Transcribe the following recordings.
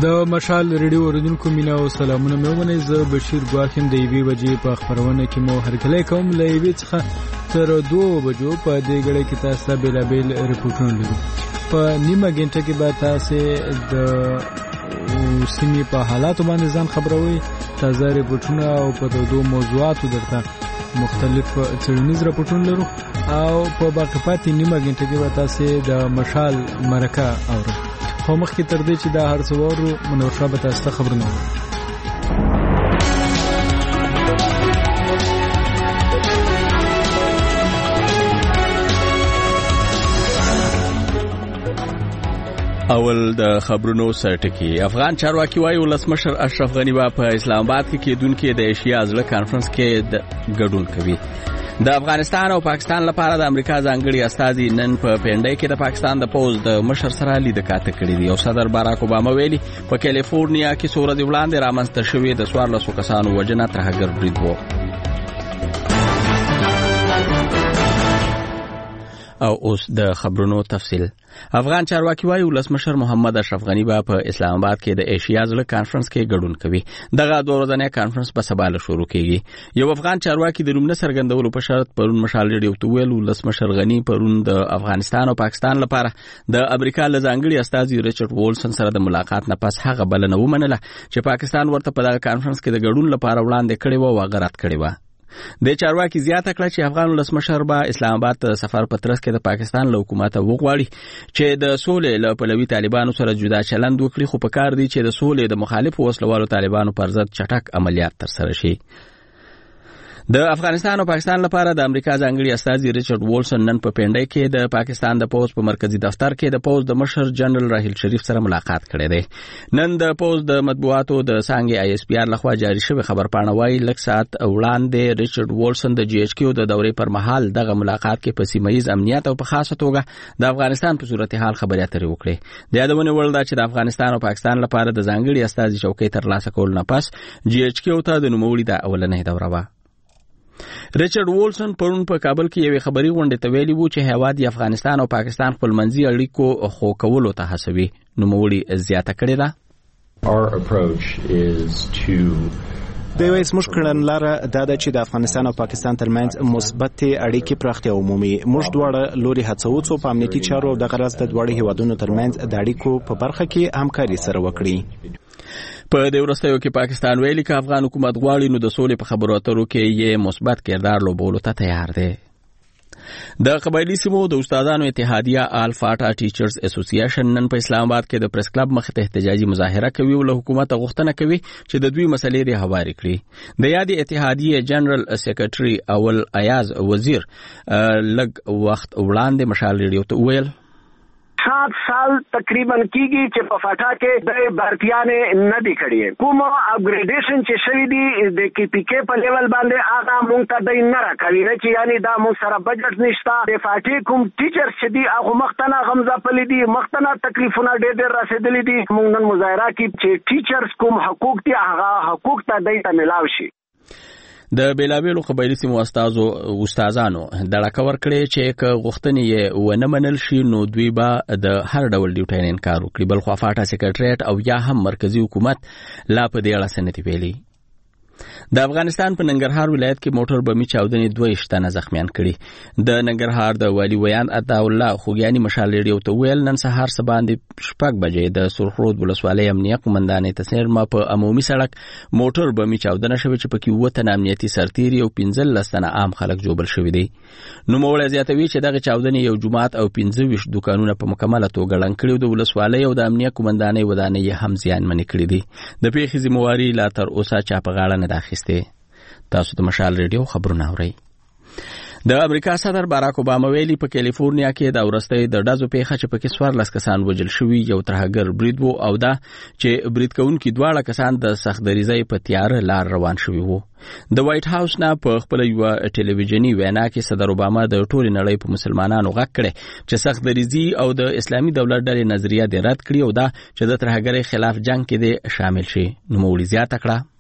د مشال ریډیو اوریدونکو مینا او سلامونه مې ومنئ. زه بشیر ګواکیم د 1 بجې په خبرونه کې مو هرکلی کوم. له 1 څخه تر 2 بجو په دې غړي کې تاسو ته بیلابیل ریپورټونه لرو. په نیمه غنټه کې به تاسو د سیمې په حالاتو باندې ځان خبروي، تازه ریپورټونه او په دوه موضوعاتو درته مختلف څېړنیز راپورټونه لرو او په باقي پاتې نیمه غنټه کې به تاسو د مشال مرکه اورئ. خو مخکې تر دې چې دا هر څه وورو، منور شاه به تاسو ته خبرونه وکړي. اول د خبرونو سرټکی. افغان چارواکي وایي ولسمشر اشرف غنی په اسلام آباد کې کېدونکو د ایشیا ازله کانفرنس کې ګډون کوي. د افغانستان او پاکستان لپاره د امریکا ځانګړي استازي نن په پینډای کې د پاکستان د پوز د مشر سره لیدکاته کړې دي او صدر باراک اوباما ویلي په کیلیفورنیا کې څو ورځې وړاندې رامنځته شوې د 14 کسانو وژنه ترهګر برید وو. او اوس د خبرونو تفصیل. افغان چارواکي وایي ولسمشر محمد اشرف غنی په اسلام آباد کې د ایشیا ځله کانفرنس کې ګډون کوي. دغه دوه ورځنی کانفرنس په سبا له شروع کیږي. یو افغان چارواکي د نوم نه څرګندولو په شرط پرون مشال ریډیو ته ویل ولسمشر غنی پرون د افغانستان او پاکستان لپاره د امریکا له ځانګړي استازي ریچارډ وولسن سره د ملاقات نه پس هغه بلنه ومنله چې پاکستان ورته په دغه کانفرنس کې د ګډون لپاره وړاندې کړي و او غرات کړي و. د چارواکي زیاته کړه چې افغان ولسمشر به اسلام آباد ته سفر پترس کې د پاکستان له حکومت وغواړي چې د سولې له پلوي طالبانو سره جدا چلند وکړي، خو په کار دی چې د سولې د مخالفو وسلوالو طالبانو پر ضد چټک عملیات ترسره شي. د افغانستان او پاکستان لپاره د امریکا ځانګړي استازي ریچارډ وولسن نن په پینډای کې د پاکستان د پوز په مرکزی دفتر کې د پوز د مشر جنرال راحیل شریف سره ملاقات کړی دی. نن د پوز د مطبوعاتو د څانګې ISPR لخوا جاری شوی خبرپاڼه وايي لږ ساعت وړاندې ریچارډ وولسن د GHQ د دورې پر مهال دغه ملاقات کې په سیمه‌ییز امنیت او په خاصه توګه د افغانستان په صورتحال خبرې اترې وکړې. د یادونه وړ ده چې د افغانستان او پاکستان لپاره د ځانګړي استازي چوکۍ ترلاسه کول نه پس GHQ ته د نوموړي د اولنۍ دوره وه. ریچارډ وولسن پرون په کابل کې یوې خبري غونډې ته ویلي وو چې هیواد افغانستان او پاکستان خپلمنځي اړیکو خو کولو ته هڅوي. نوموړي زیاته کړې ده د یو اسمش کړنلاره دا ده چې د افغانستان او پاکستان ترمنځ مثبت اړیکې پراختیا عمومي موږ دواړه لوري هڅو څو په امنیتي چارو او د غرض د دواړو هیوادونو ترمنځ د اړیکو په برخه کې همکاري سره وکړي. په دې وروستیو کې پاکستان ویلي چې افغان حکومت غواړي نو د سولې په خبرو اترو کې یې مثبت کردار لوبولو ته تیار دی. د قبایلی سیمو د استادانو اتحادیه الفاټا ټیچرز اسوسییشن نن په اسلام آباد کې د پریس کلب مخې ته احتجاجي مظاهره کوي او له حکومت غوښتنه کوي چې د دوی مسلې د هواري کړي. د یادې اتحادیه جنرال سیکریټري اول ایاز وزیر لږ وخت وړاندې مشال ریډیو ته ویل 7 سال تقریبا کیږي چې په فاټا کې د بارتیانې نه دی کړی. کوم اپګریډیشن چې شوی دی د KPK په لیول باندې هغه مونږ ته د نه راکوي چې یعنی دا مو سره بجټ نشته. د فاټي کوم ټیچر چې دی هغه مختنه غمزه پلي دي، مختنه تکلیفونه ډېر رسیدلي دي. مونږ نن مظاهره کې چې ټیچرز کوم حقوق دي هغه حقوق ته دایته ملاوي شي. د بیلابیلو قبایلی سیمو استادانو دړه کور کړي چې غوښتنې ونه منل شي نو دوی به د هر ډول ډیوټي نه انکار وکړي. بل خو فاټا سیکریټریټ او یا هم مرکزی حکومت لا په دې اړه سنتي ویلي. د افغانستان په ننګرهار ولایت کې موټر بمي چاودنې 22 تنه زخمیان کړي. د ننګرهار د والی ویان عطا الله خوګیانی مشال ریډیو ته ویل نن سهار سباندې 6 بجې د سرخرود ولسوالۍ امنیه قومندانې تسنیر ما په عمومي سړک موټر بمي چاودنه شوه چې پکې 7 تنه امنیتي سرتیري او 15 تنه عام خلک جوړ شوي دي. نو موږ زیاتوي چې دغه چاودنې یو جماعت او 25 دکانونه په مکمله توګه لنګ کړي د ولسوالۍ او د امنیه قومندانې ودانې هم زیان منې کړې دي. د پیښې ذمہواری لا تر اوسه چا په غاړه نه داخسته. تاسو د مشال ریډیو خبرونه اورئ. د امریکا صدر باراک اوباما ویلي په کیلیفورنیا کې د ورستۍ د ډزو پیښه چې پکې 14 کسان وژل شوي یو ترهګر برید وو او دا چې برید کوونکي دواړه کسان د سختدریزۍ په تیار لار روان شوي وو. د وایټ هاوس نه په خپل یو ټلویزیونی وینا کې صدر اوباما د ټولې نړۍ په مسلمانانو غږ کړي چې سختدریزي او د اسلامي دولت ډلې نظریه دې رد کړي او دا چې د ترهګرۍ خلاف جنگ کې دې شامل شي. نو موږ زیاته کړه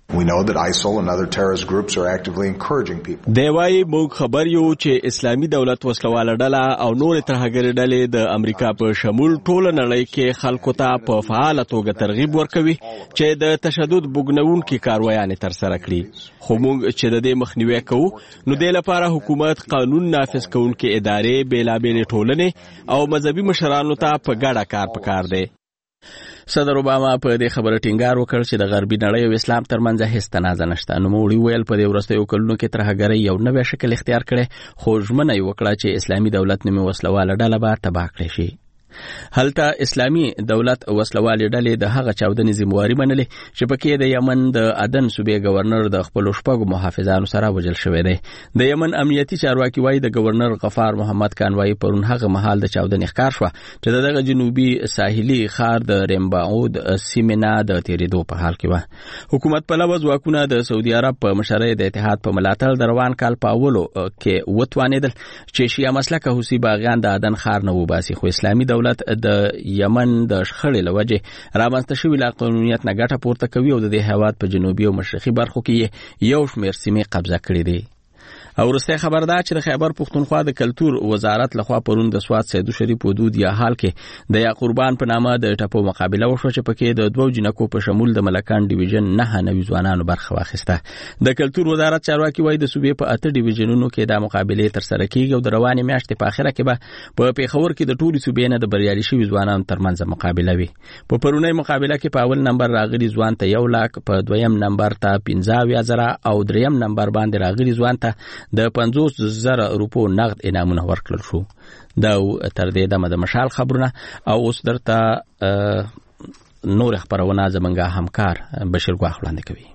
We know that ISIL and other terrorist groups are actively encouraging people. دی وايي موږ خبر یو چې اسلامي دولت وسلواله ډله او نور ترهګر ډلې د امریکا په شمول ټوله نړۍ کې خلکو ته په فعاله توګه ترغیب ورکوي چې د تشدد بوګنونکو کاروایانې تر سره کړي. خو موږ چې د دې مخنیوي کوو نو د لپاره حکومت قانون نافذ کوونکې ادارې بیلابېلې ټولنې او مذهبي مشرانو ته په ګډه کار پکار دی. صدر اوباما په دې خبره ټینګار وکړ چې د غربي نړۍ او اسلام ترمنځ هیڅ تنازع نشته. نوموړي ویل په دې وروستیو کلونو کې ترهګرۍ یو نوی شکل اختیار کړي خو ژمنه یې وکړه چې اسلامي دولت نومي وسلواله ډله به تباه کړی شي. هلته اسلامي دولت وسلوالې ډلې د هغه چاودنې ذمہواري منلې چې پکې د یمن د عدن صوبې گورنر د خپل شپږو محافظانو سره وژل شوی دی. د یمن امنیتي چارواکي وایي د گورنر غفار محمد کانوای پرون هغه مهال د چاودنې ښکار شو چې دغه جنوبي ساحلي ښار د ریمباود سیمنا د تیریدو په حال کې و. حکومت په لوز واکونه د سعودي عرب په مشرۍ د اتحاد په ملاتړ د روان کال په اولو کې وتوانېدل چې شیعه مسلکه حوثي باغیان د عدن ښار نه وباسي. خو اسلامي دولت د یمن د شخړې لوجه رامنځته شوي لا قانونیت نه ګټه پورته کوي او د دې هیواد په جنوبي او مشرقي برخو کې یو شمېر سیمې قبضه کړې دي. او وروستی خبر دا چې د خیبر پښتونخوا د کلتور وزارت لخوا پرون د سوات سیدو شریف حدود یا حال کې د یا قربان په نامه د ټپو مقابله وشوه چې پکې د دوو جنکو په شمول د ملکان ډیویژن 9 نوي ځوانانو برخه واخیسته. د کلتور وزارت چارواکي وایي د صوبې په 8 ډیویژنونو کې د مقابلې تر سره کیږي او د روانې میاشتې په اخره کې به په پیښور کې د ټولو صوبې نه د بریالي شوي ځوانانو ترمنځ مقابله وي. په پرونی مقابله کې په اول نمبر راغلي ځوان ته 1 لک، په دویم نمبر ته 15,000 او دریم نمبر باندې راغلي ځوان ته د 50,000 روپو نغد انعامونه ورکړل شو. دا تر دې دمه د مشال خبرونه او اوس درته نور خبرونه زمونږ همکار بشیر ګواخ وړاندې کوي.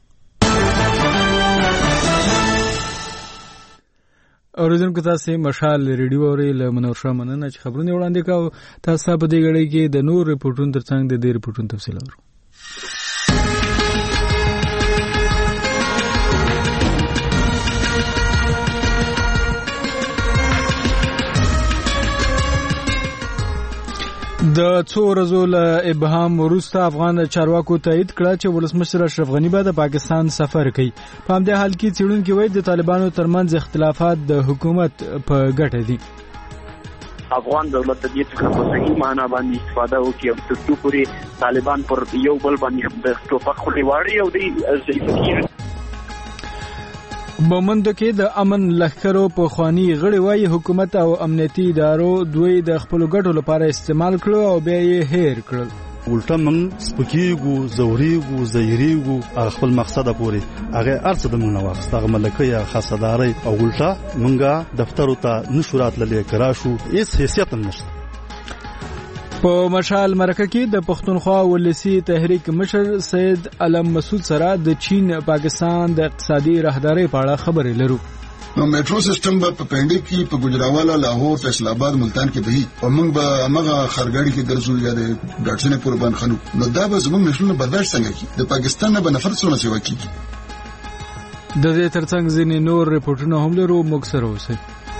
اوریدونکو تاسو مشال ریډیو اوري له منور شاه مننه چې خبرونه وړاندې کاوه. تاسو په دې غړي کې د نور ریپورتونو ترڅنګ د دې ریپورتونو تفصیل اورئ. د څو ورځو له ابهام وروسته افغان چارواکو تایید کړه چې ولسمشر اشرف غنی به د پاکستان سفر کوي. په همدې حال کې څېړونکي وایي د طالبانو ترمنځ اختلافات د حکومت په ګټه دي. افغان دولت د دې څخه په صحیح معنا باندې استفاده وکړي او تر څو پورې طالبان پر یو بل باندې د ټوپک خولې واړي او د ضعیف بمند کې د امن لخرو په خواني غړي وایي حکومت او امنیتي ادارو دوی د خپل ګټو لپاره استعمال کړو او بیا یې هیر کړل. ولټه من سپکیګو زوريګو زیریګو خپل مقصد پورې هغه ارڅ د مونږ واخست هغه ملکه یا خاصداري او ولټه مونږه دفتر ته نشورات للی کراشو هیڅ حیثیت نشته. په مشال مرکه کې د پښتونخوا ولسی تحریک مشر سید علم مسعود سره د چین پاکستان د اقتصادي راهداري په اړه خبرې لرو. نو میټرو سیستم په پنډي کې په ګجراوالا لاهور فیصل آباد ملتان کې دی او موږ به هغه خرګاړي کې ګرځو یا د ډاټسن قربان خانو نو دا به زموږ نشونه برداشت څنګه کی د پاکستان نه بنفرت څونه سیوا کیږي. د دې ترڅنګ ځینې نور ریپورتونه هم لرو موږ سره اوسئ.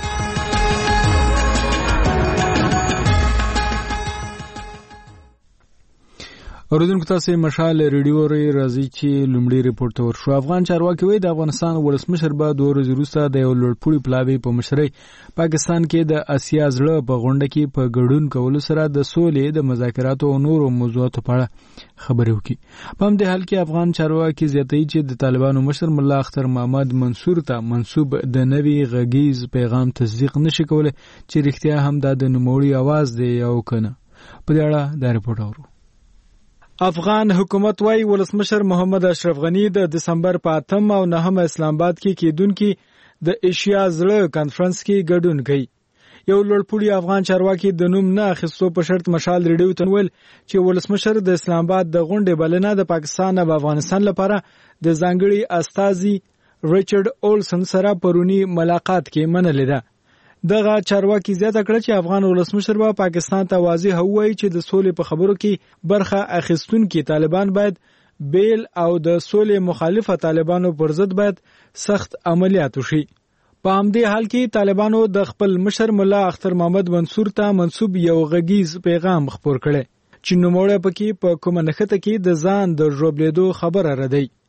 اوریدونکو تاسو مشال ریډیو ری راځي چې لومړی ریپورت ورشو. افغان چارواکي وایي د افغانستان ولسمشر به 2 ورځې وروسته د یو لوړپوړي پلاوي په مشرۍ پاکستان کې د اسیا زړه په غونډه کې په ګډون کولو سره د سولې د مذاکراتو او نورو موضوعاتو په اړه خبرې وکړي. په همدې حال کې افغان چارواکي زیاتوي چې د طالبانو مشر ملا اختر محمد منصور ته منسوب د نوي غږیز پیغام تصدیق نشي کولای چې رښتیا هم د نوموړي आवाज دی او کنه. په دې اړه دا ریپورت اورو. افغان حکومت وايي ولسمشر محمد اشرف غنی د دسمبر په 8 او 9 اسلام آباد کې کېدونکي د ایشیا زړه کانفرنس کې ګډون کوي. یو لوړپوړي افغان چارواکي د نوم نه اخیستو په شرط مشال ریډیو ته ویل چې ولسمشر د اسلام آباد د غونډې بلنه د پاکستان او افغانستان لپاره د ځانګړي استازي ریچارډ اولسن سره پرونی ملاقات کې منلې ده. دغه چارواکي زیاته کړه چې افغان ولسمشر به پاکستان ته واضح وایي چې د سولې په خبرو کې برخه اخیستونکي طالبان باید بیل او د سولې مخالفه طالبانو پر ضد باید سخت عملیات وشي. په همدې حال کې طالبانو د خپل مشر ملا اختر محمد منصور ته منسوب یو غږیز پیغام خپور کړي چې نوموړی پکې په کومه نښته کې د ځان د ژوبلیدو خبره ردی.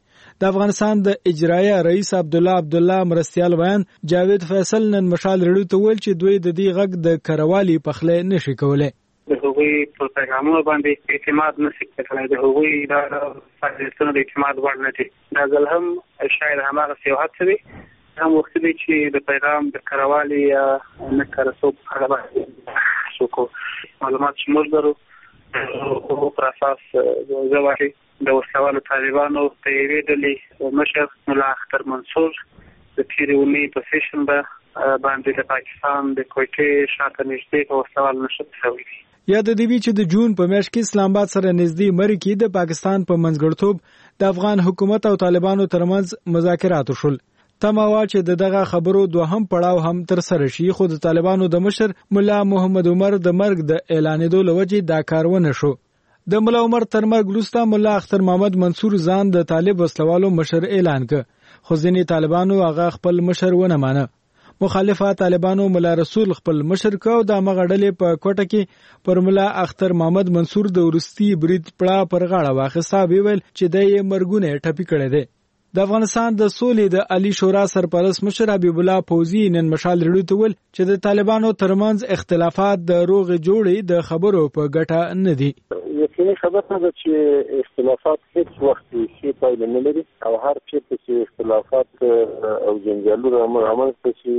د افغانستان د اجرایه رئیس عبدالله مرستیال بیان جاوید فیصل نن مشال رډیو ته ویل چې دوی د دې غږ د کروالي پخله نشي کولای. د هغوی په پیغامونو باندې اعتماد نشي کولای، د هغوی د فعالیتونو د اعتماد وړ نه دي. دا ځل هم شاید هماغه سیاحت وي، هم وخت دی چې د پیغام د کروالي یا نه کارسوب هغه څوک معلومات چې موږ لرو په پر اساس زواهي د وسوالو طالبانو په یوې ډلې مشر ملا اختر منصور د تیرې اونۍ په سیشن باندې د پاکستان د کوټې شاته نږدې په وسوال نشد شوی دی. یاد دی چې د جون په میاشت کې اسلام آباد سره نږدې مری کې د پاکستان په منځګړتوب د افغان حکومت او طالبانو ترمنځ مذاکرات وشول. تماوا چې دغه خبرو دوهم پړاو هم تر سره شي، خو د طالبانو د مشر مولا محمد عمر د مرګ د اعلانېدو لوجې دا کار ونه شو. د مولا عمر تر مرګ وروسته مولا اختر محمد منصور ځان د طالب وسلوالو مشر اعلان کړ، خو ځینې طالبانو هغه خپل مشر ونه مانه. مخالفه طالبانو مولا رسول خپل مشر کو د مغړلې په کوټه کې پر مولا اختر محمد منصور د ورستی برید پړه پر غاړه واخصه ویل چې د مرګونه ټپی کړي دي. د افغانستان د سولې د علی شورا سرپرست مشر حبیب الله فوزی نن مشال رډیو ته ویل چې د طالبانو ترمنځ اختلافات د روغ جوړې د خبرو په ګټه نه دي. یقیني خبره ده چې اختلافات هیڅ وخت هیڅ پایله نه لري او هر چیرته چې اختلافات او جنجالونه رامنځته شي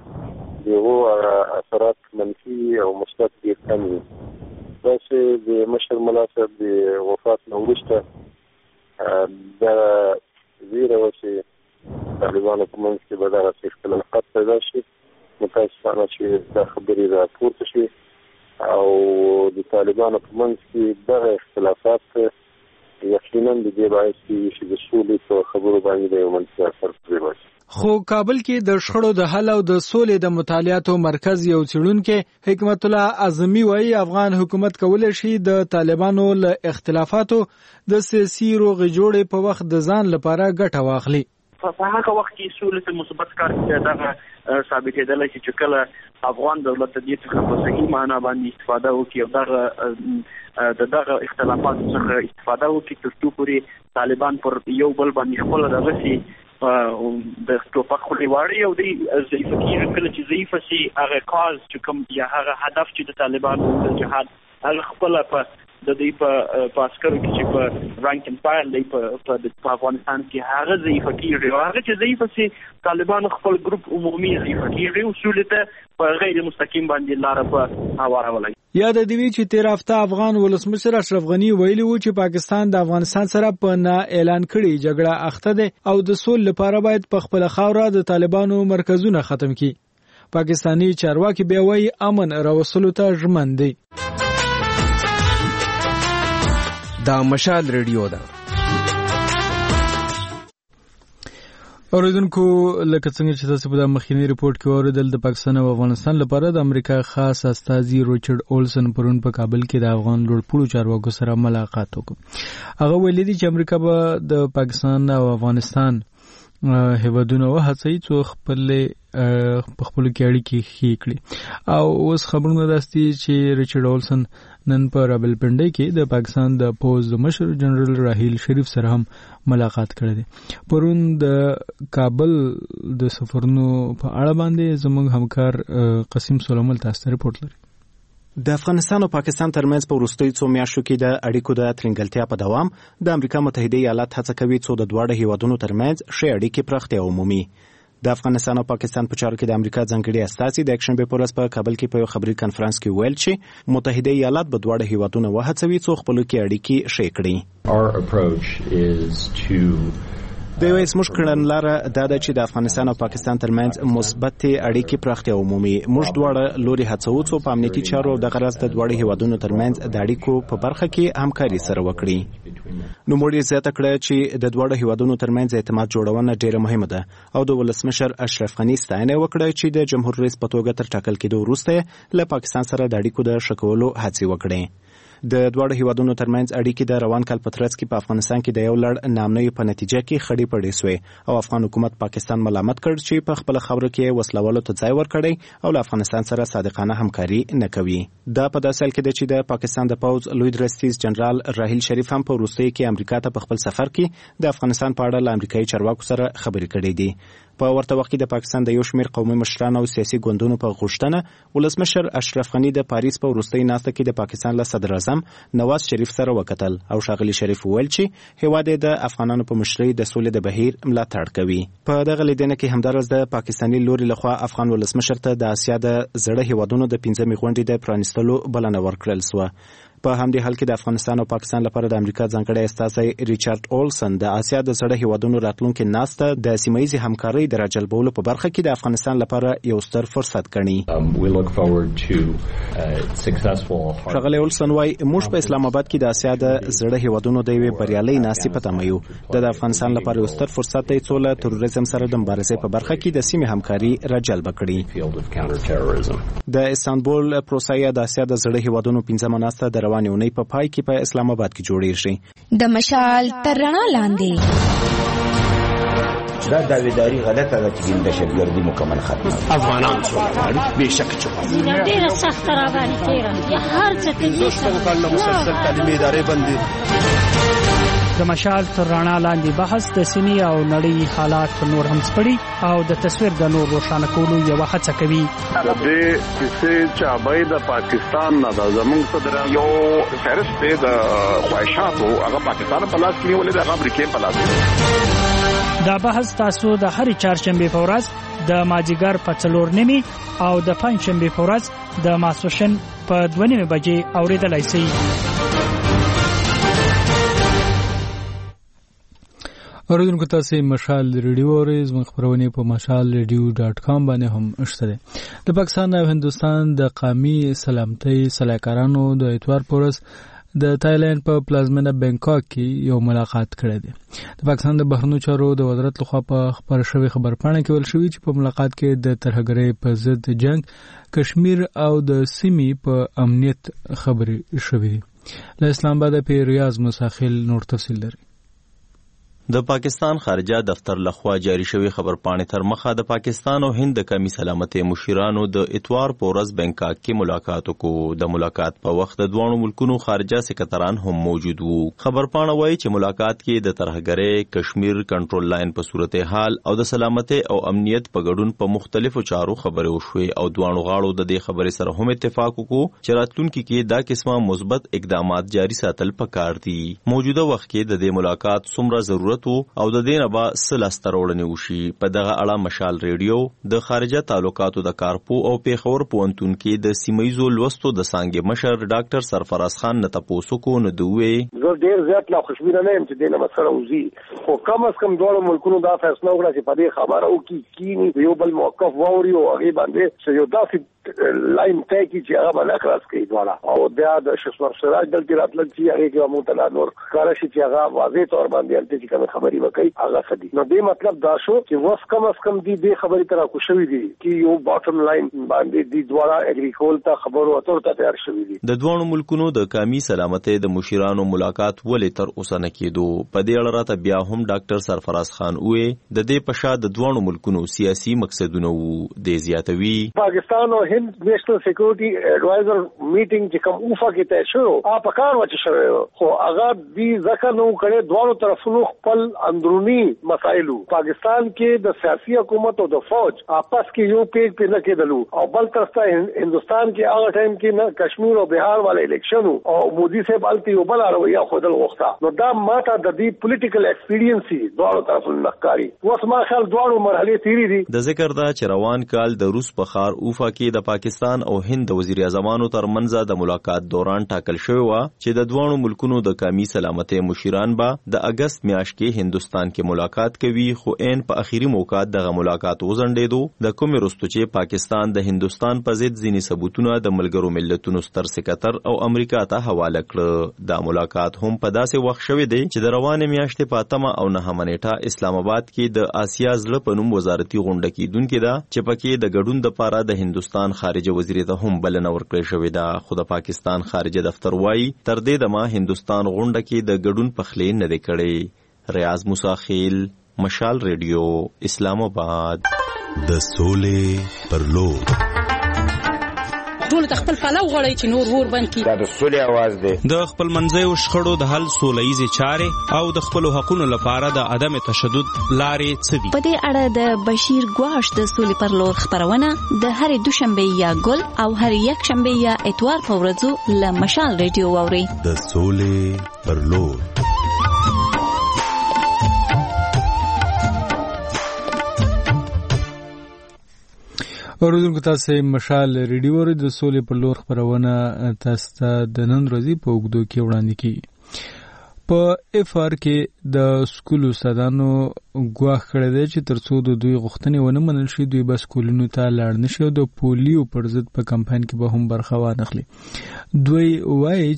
دغه اثرات منفي او مثبت ډېر کم وي. داسې د مشر ملا صاحب د وفات نه وروسته د زیره و چې طالبانو په منځ کې به دغه اختلافات پیدا شي. متاسفانه چې دا خبرې راپورته شي او د طالبانو په منځ کې دغه اختلافات یقینا د دې باعث کېږي چې د سولې په خبرو باندې د یو منفي اثر پرې وشي. خو کابل کې د شخړو د حل او د سولې د مطالعاتو مرکز یو څېړونکی حکمت الله اعظمي وایي افغان حکومت کولی شي د طالبانو له اختلافاتو د سیاسي روغې جوړې په وخت د ځان لپاره ګټه واخلي. په هغه وخت کې سولې ته مثبت کار دغه ثابتېدلی چې کله افغان دولت د دې څخه په صحیح معنا باندې استفاده وکړي او دغه اختلافاتو څخه استفاده وکړي تر څو پورې طالبان پر یو بل باندې خپل دغسې د ټوپک خولې واړي او دوی ضعیفه کېږي. کله چې ضعیفه شي هغه کاز چې کوم یا هغه هدف چې د طالبانو د جهاد هغه خپله په د دې په عسکرو کې چې په رانک اند فایل دی په افغانستان کې هغه ضعیفه کېږي او هغه چې ضعیفه شي طالبانو خپل ګروپ عمومي ضعیفه کېږي او سولې ته په غیر مستقیم باندې لاره په هوارولی. یاد دی چې تیر هفته افغان ولسمشر اشرف غنی ویلي و چې پاکستان د افغانستان سره په نه اعلان کړي جګړه اخته ده او د سولې لپاره باید په خپل خاوره د طالبانو مرکزونه ختم کړي. پاکستانی چارواکي بیا وایي امن راوستلو ته ژمن دي. دا مشال ریډیو ده. اوریدونکو لکه څنګه چې تاسو په د مخکینی ریپورت کې اوریدل د پاکستان او افغانستان لپاره د امریکا خاص استازي ریچارډ اولسن پرون په کابل کې د افغان لوړپوړو چارواکو سره ملاقات وکړ. هغه ویلي دي چې امریکا به د پاکستان او افغانستان هیوادونه وهڅوي چې خپل کې اړیکې ښې کړي او اوس خبرونه داسي چې ریچارډ اولسن نن په راولپنډي کې د پاکستان د پوز مشر جنرال راهیل شریف سره هم ملاقات کړی دی. پرون د کابل د سفرونو په اړه باندې زموږ همکار قاسم سلیمان تاسو ریپورت لري. د افغانستان او پاکستان ترمنځ په وروستیو څو میاشتو کې د اړیکو د ترنګلتیا په دوام د امریکا متحده ایالات هڅه کوي چې د دواړو هیوادونو ترمنځ ښې اړیکې پراختیا ومومي. د افغانستان او پاکستان په چارو کې د امریکا ځانګړي استازي د اکشنبې په ورځ په کابل کې په یو خبري کانفرنس کې ویل چې متحده ایالات به دواړو هیوادونو وهڅوي چې خپل کې اړیکې ښې کړي. د یو زموږ کړنلاره دا ده چې د افغانستان او پاکستان ترمنځ مثبت اړیکې پراختیا ومومي. موږ دواړه لوري هڅو چې په امنیتي چارو د غرض د دواړو هیوادونو ترمنځ د اړیکو په برخه کې همکاري سره وکړي. نو موږ زیاته کړه چې د دواړو هیوادونو ترمنځ اعتماد جوړونه ډیره مهمه ده او د ولسمشر اشرف غنی ستاینه وکړه چې د جمهور رئیس په توګه تر ټاکل کېدو وروسته له پاکستان سره د اړیکو د ښه کولو هڅې وکړي. د دواړو هیوادونو ترمنځ اړیکې د روان کال په ترڅ کې په افغانستان کې د یو لړ نامنوي په نتیجه کې خړې پړې سوې او افغان حکومت پاکستان ملامت کړ چې په خپل خبرو کې وسلوالو ته ځای ورکړي او له افغانستان سره صادقانه همکاري نه کوي. دا په داسې حال کې ده چې د پاکستان د پوځ لوی درستیز جنرال راحیل شریف هم په وروستیو کې امریکا ته په خپل سفر کې د افغانستان په اړه له امریکایي چارواکو سره خبرې کړې دي. په ورته وخت کې د پاکستان د یو شمېر قومي مشرانو او سیاسي ګوندونو په غوښتنه ولسمشر اشرف غني د پاریس په وروستۍ ناسته کې د پاکستان له صدر اعظم نواز شریف سره وکتل او ښاغلي شریف وویل چې هیواد د افغانانو په مشرۍ د سولې د بهیر ملاتړ کوي. په دغه لیدنه کې همدارس د پاکستاني لوري لخوا افغان ولسمشر ته د اسیا د زړه هیوادونو د 15مې غونډې د پرانیستلو بلنه ورکړل سوه. په همدې حال کې د افغانستان او پاکستان لپاره د امریکا ځانګړی استازی ریچارډ اولسن د اسیا د زړه هیوادونو راتلونکي ناسته د سیمه‌ییزې همکارۍ د راجلبولو په برخه کې د افغانستان لپاره یو ستر فرصت ګڼي. ښاغلی اولسن وایي موږ په اسلام آباد کې د اسیا د زړه هیوادونو د یوې بریالۍ ناستې په تمه یو. د افغانستان لپاره یو ستر فرصت دی څو له تروریزم سره د مبارزې په برخه کې د سیمې همکاري راجلبه کړي. د استانبول پروسه د اسیا د زړه هیوادونو 15مه ناسته د روانې اونۍ په پای کې په اسلام آباد کې جوړیږي. د مشال تر رڼا لاندې دا داویداری غلطه ده چې د شګردي مکمل ختمه افغانان څومره به شک چوپه ډیره سخت را باندې تیرا یا هر څه کې د مسلسل تعلیمي ادارې باندې د مشال تر رڼا لاندې بحث د سیمې او نړۍ حالات نور هم سپړي او د تصویر د نور روښانه کولو یو هڅه کوي. د دې کیسې چې ابای د پاکستان نه د زموږ صدر یو فهرست دی د خواهشاتو هغه پاکستان په لاس کې نیولې د امریکا په لاس کې. دا بحث تاسو د هرې چهارشنبې په ورځ د مازدیګر په 4:30 او د پنځشنبې په ورځ د ماسپښین په 2:30 بجې اوریدلای شئ. اوریدونکو تاسو مشال ریډیو اوریز مخبرونه په mashalradio.com باندې هم شته. د پاکستان او هندستان د قومي سلامتۍ سلاکارانو د اتوار پورس د تایلند په پلازمینه بانکاک کې یو ملاقات کړی دی. د پاکستان د بهرنیو چارو د وزارت لخوا په خبر شوی خبرپاڼه کې ویل شوی چې په ملاقات کې د ترهګرۍ په ضد جنگ، کشمیر او د سیمې په امنیت خبرې شوې دي. له اسلام آباد په ریاض مساخیل نور تفصیل لري. د پاکستان خارجه دفتر لخوا جاری شوی خبرپاڼې تر مخه د پاکستان او هند د قومي سلامتۍ مشیرانو د اتوار پورس بانکاک کې ملاقات وکړو. د ملاقات په وخت د دوه ملکونو خارجه سکرټران هم موجود وو. خبرپاڼه وایي چې ملاقات کې د ترهګرۍ، کشمیر کنټرول لاین په صورتحال او د سلامتۍ او امنیت په ګډون په مختلفو چارو خبرې وشوې او دوه غاړو د دې خبرې سره هم اتفاق وکړو چې راتلونکي کې دا قسمه مثبت اقدامات جاری ساتل پکار دي. موجوده وخت کې د دې ملاقات څومره ضرورت او د دې نه به سلسته راوړنې وشي. په دغه اړه مشال ریډیو د خارجه تعلقاتو د کارپو او پیښور پوهنتون کې د سیمه‌ییزو لوستو د څانګې مشر ډاکټر سرفراز خان نه تاسو کو نه دوی زه ډیر زیات لا خوشبینه نه یم چې دینه مسله وزي، خو کم از کم دوه ملکونو دا فیصله وکړه چې په دې خبره او کې یو بل موقف ووري او هغه باندې چې یو داسې لاین ته کې چې هغه باندې خلاص کړي دواړه او بیا د شسمر سراج دلته راتلل چې هغه کې مونته نور کار شي چې هغه واضح تور باندې الته چې کوم خبري وکړي هغه خدي. نو دې مطلب دا شو چې وس کم از کم دې خبرې تر کو شوې دي چې یو باټم لاین باندې دې دواړه اګریکول ته خبرو اتر ته تیار شوې دي. د دوه ملکونو د قومي سلامتۍ د مشیرانو ملاقات ولې تر اوسه نه کېدو. په دې اړه راته بیا هم ډاکټر سرفراز خان وې د دې په شا د دوه ملکونو سیاسي مقصدونه وو. د زیاتوي پاکستان او هند نیشنل سکیورټي ایڈوایزر میټینګ چې کوم اوفا کې ته شو په کار وچ شوی خو هغه دې ځکه نو کړي دوه طرفونو خپل اندرونی مسایلو. پاکستان کې د سیاسي حکومت او د فوج آپس کې یو پیج په نه کېدلو او بل طرف ته هندستان کې هغه ټایم کې نه کشمیر او بهار والے الیکشن او مودي صاحب التی یو بل رویه خودل وخته. نو دا ماته د دې پولیټیکل ایکسپیرینسي دوه طرفونو نخکاری اوس ما خیال دوه مرحله تیری دي. د ذکر دا چې روان کال د روس په خار اوفا کې د پاکستان او هند وزیر اعظمانو ترمنځ د ملاقات دوران ټاکل شوی و چې د دوه ملکونو د قومي سلامتۍ مشیران به د اگست میاشت کې کې هندستان کې ملاقات کوي، خو عین په اخیری موقع دغه ملاقات وزنډېدو. د کومې وروسته چې پاکستان د هندستان په ضد ځینې ثبوتونه د ملګرو ملتونو ستر سکرټر او امریکا ته حواله کړه. دا ملاقات هم په داسې وخت شوی دی چې د روانې میاشتې په 8 او 9 نیټه اسلام آباد کې د آسیا زړه په نوم وزارتي غونډه کېدونکې ده چې پکې د ګډون دپاره د هندستان خارجه وزیر ته هم بلنه ورکړې شوې ده. خو د پاکستان خارجه دفتر وایي تر دې دمه هندستان غونډه کې د ګډون پخلی نه دی کړی. ریاض موسی خیل، مشال ریډیو، اسلام آباد. د سولې پر لور ټول خپل پلو غړی چې نور ور بند کی. دا د سولې आवाज دی. د خپل منځي شخړو د حل سولهیزي چارې او د خپل حقوقو لپاره د عدم تشدد لارې څه دي. په دې اړه د بشیر ګواش د سولې پر لور خبرونه د هرې دوشنبه یا ګل او هر یک شنبه یا اتوار په ورځو له مشال ریډیو واوري. د سولې پر لور. اوریدونکو تاسو مشال ریډیو ور د سولې په لور خبرونه تاسو ته د نن ورځې په اوږدو کې وړاندې کیږي. په اف آر کې د سکول استادانو ګواښ کړی دی چې ترڅو د دوی غوښتنې ونه منل شي دوی به سکولونو ته لاړ نشي او د پولیو پر ضد په کمپاین کې به هم برخه وانخلي. دوی وایي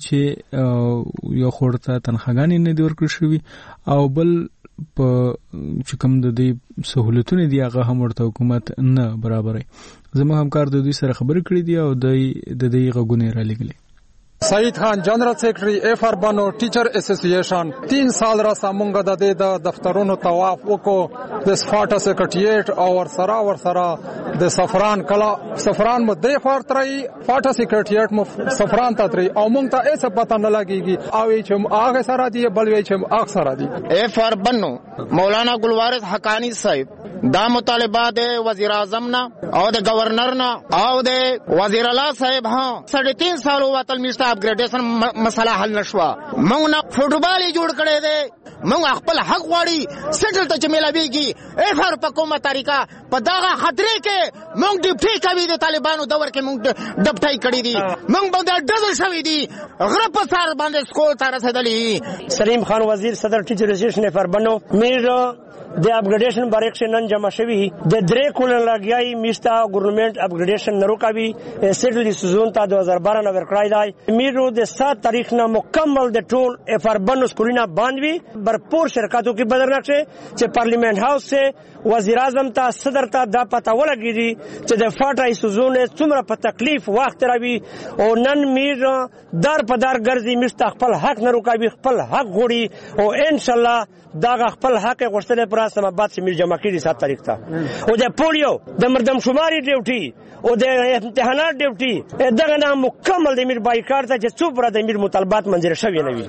چې یو خور ته تنخواګانې نه دي ورکړل شوي او بل په چې کوم د دې سہولتونه دي هغه هم ورته حکومت نه برابرای. زموږ همکار د دوی سره خبرې کړې دي او د دې غوښنې را لګلې. سعید خان جنرال سیکرټری اف آر بنو ټیچر اسوسییشن 3 سال را سمونګه د دې د دفترونو طواف وکړو د سفارت سیکریټریټ او ورسره د سفران کلا سفران مو د فارتري فارت سیکریټریټ مو سفران ته تري او مونږ ته هیڅ پته نه لګيږي او چې هغه سره دی بل وی چې هغه سره دی. اف آر بنو مولانا ګلوارث حقانی صاحب دا مطالبات وزیر اعظم نه او د گورنر نه او د وزیر اعلی صاحب ها 3.5 سال وتل میسته اپګریډیشن مسله حل نشوه. موږ نه فوټبال جوړ کړی دی، موږ خپل حق غواړي سټل ته چې ملاويږي. اف آر په کومه طریقه په دغه خطرې کې موږ ډیپټي کوي د طالبانو دور کې موږ ډپټای کړی دي، موږ باندې ډزل شوی دي، غره په سر باندې سکول ته رسیدلی. سلیم خان وزیر صدر ټیچر اسوسییشن اف آر بنو میر د اپګریډیشن بریکشن نن جمع شوی د درې کول لګیای میستا ګورنمنت اپګریډیشن نروکاوی سټل سيزون ته 2012 نو ورکړای دی. میرو د 7 تاریخ نه مکمل د ټول اف آر بنو سکولونه باندې برپور شرکتو کې بدر نقشه چې پارلیمنت هاوس سے وزیر اعظم ته صدر ته دا پته ولګیږي چې د فاټای سيزون څومره په تکلیف وخت راوي او نن میر دار په دار ګرځي میستا خپل حق نروکاوی خپل حق غوړي او ان شاء الله دا خپل حق غوښتل پر اسمه بعد سے میر جمع کړي 7 تاریخ ته او د پولیو د مردم شماري ډیوټي او د امتحانات ډیوټي دغه نه مکمل د میر بایکار ته چې څو پر د میر مطالبات منظور شوی نه وي.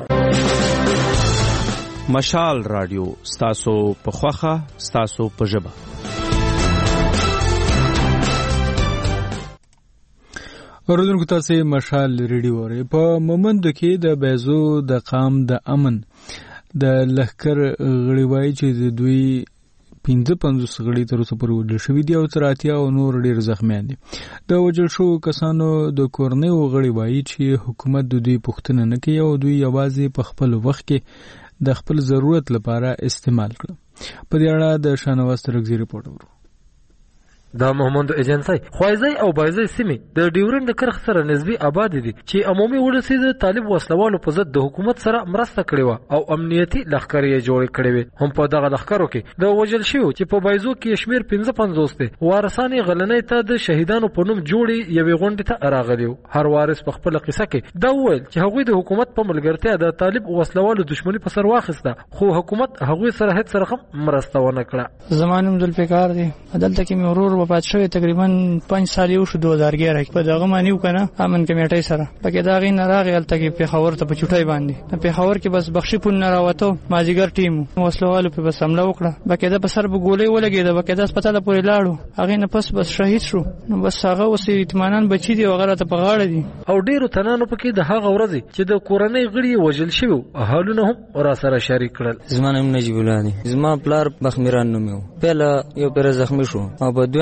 مشال رادیو ستاسو په خوخه ستاسو په ژبه. اوریدونکو تاسو مشال ریډیو اورئ. په مومند کې د بیزو د قام د امن د لخر غړي وایي چې د دوی 55 غړي تر اوسه پورې وژل شوي دي او تر 80 او نور ډېر زخمیان دي. د وژل شوو کسانو د کورنۍ غړي وایي چې حکومت د دوی پوښتنه نه کوي او دوی یوازې په خپل وخت کې د خپل ضرورت لپاره استعمال کړي. په دې اړه د شانواز ترغزي رپورټ ورو. د محمد ایجنسی خوایزی او بایزی سیمې د ډیورند کرخ سره نسبی آباد دي چې عمومي ولسی د طالب وسلوالو په ضد د حکومت سره مرسته کړې و او امنیتي لښکرې جوړ کړې و. هم په دغه لښکرو کې د وژل شوو چې په بایزو کې شمیر 55 دي وارثانی غلنۍ ته د شهیدانو په نوم جوړي یوې غونډې ته راغلیو. هر وارث په خپل قصه کې دا وویل چې هغوی د حکومت په ملګرتیا د طالب وسلوالو دښمنی په سر واخیسته خو حکومت هغوی سره هیڅ سره مرسته ونه کړه. زمانم ذوالفقار دی عدالت کې مرور وفات شوی تقریبا 5 سال یو شو 2011 په دغه مانیو کنه امن کمیټې سره پکې دا غي نه راغی الته کې پیښور ته په چټای باندې پیښور کې بس بخشي پون نه راوته ماجیګر ټیم وسلوالو په بس حمله وکړه بکې دا په سر په ګولې ولګید بکې دا هسپتال پورې لاړو هغه نه پس بس شهید شو نو بس هغه اوس اطمینان بچی دی وغیرہ ته په غاړه دي او ډیرو تنانو پکې د هغه ورځ چې د کورنۍ غړي وژل شوی حالونه هم را سره شریک کړل. زمانم نجیب الله زما پلار بخمیران نومو پهلا یو پر زخمی شو او په دویم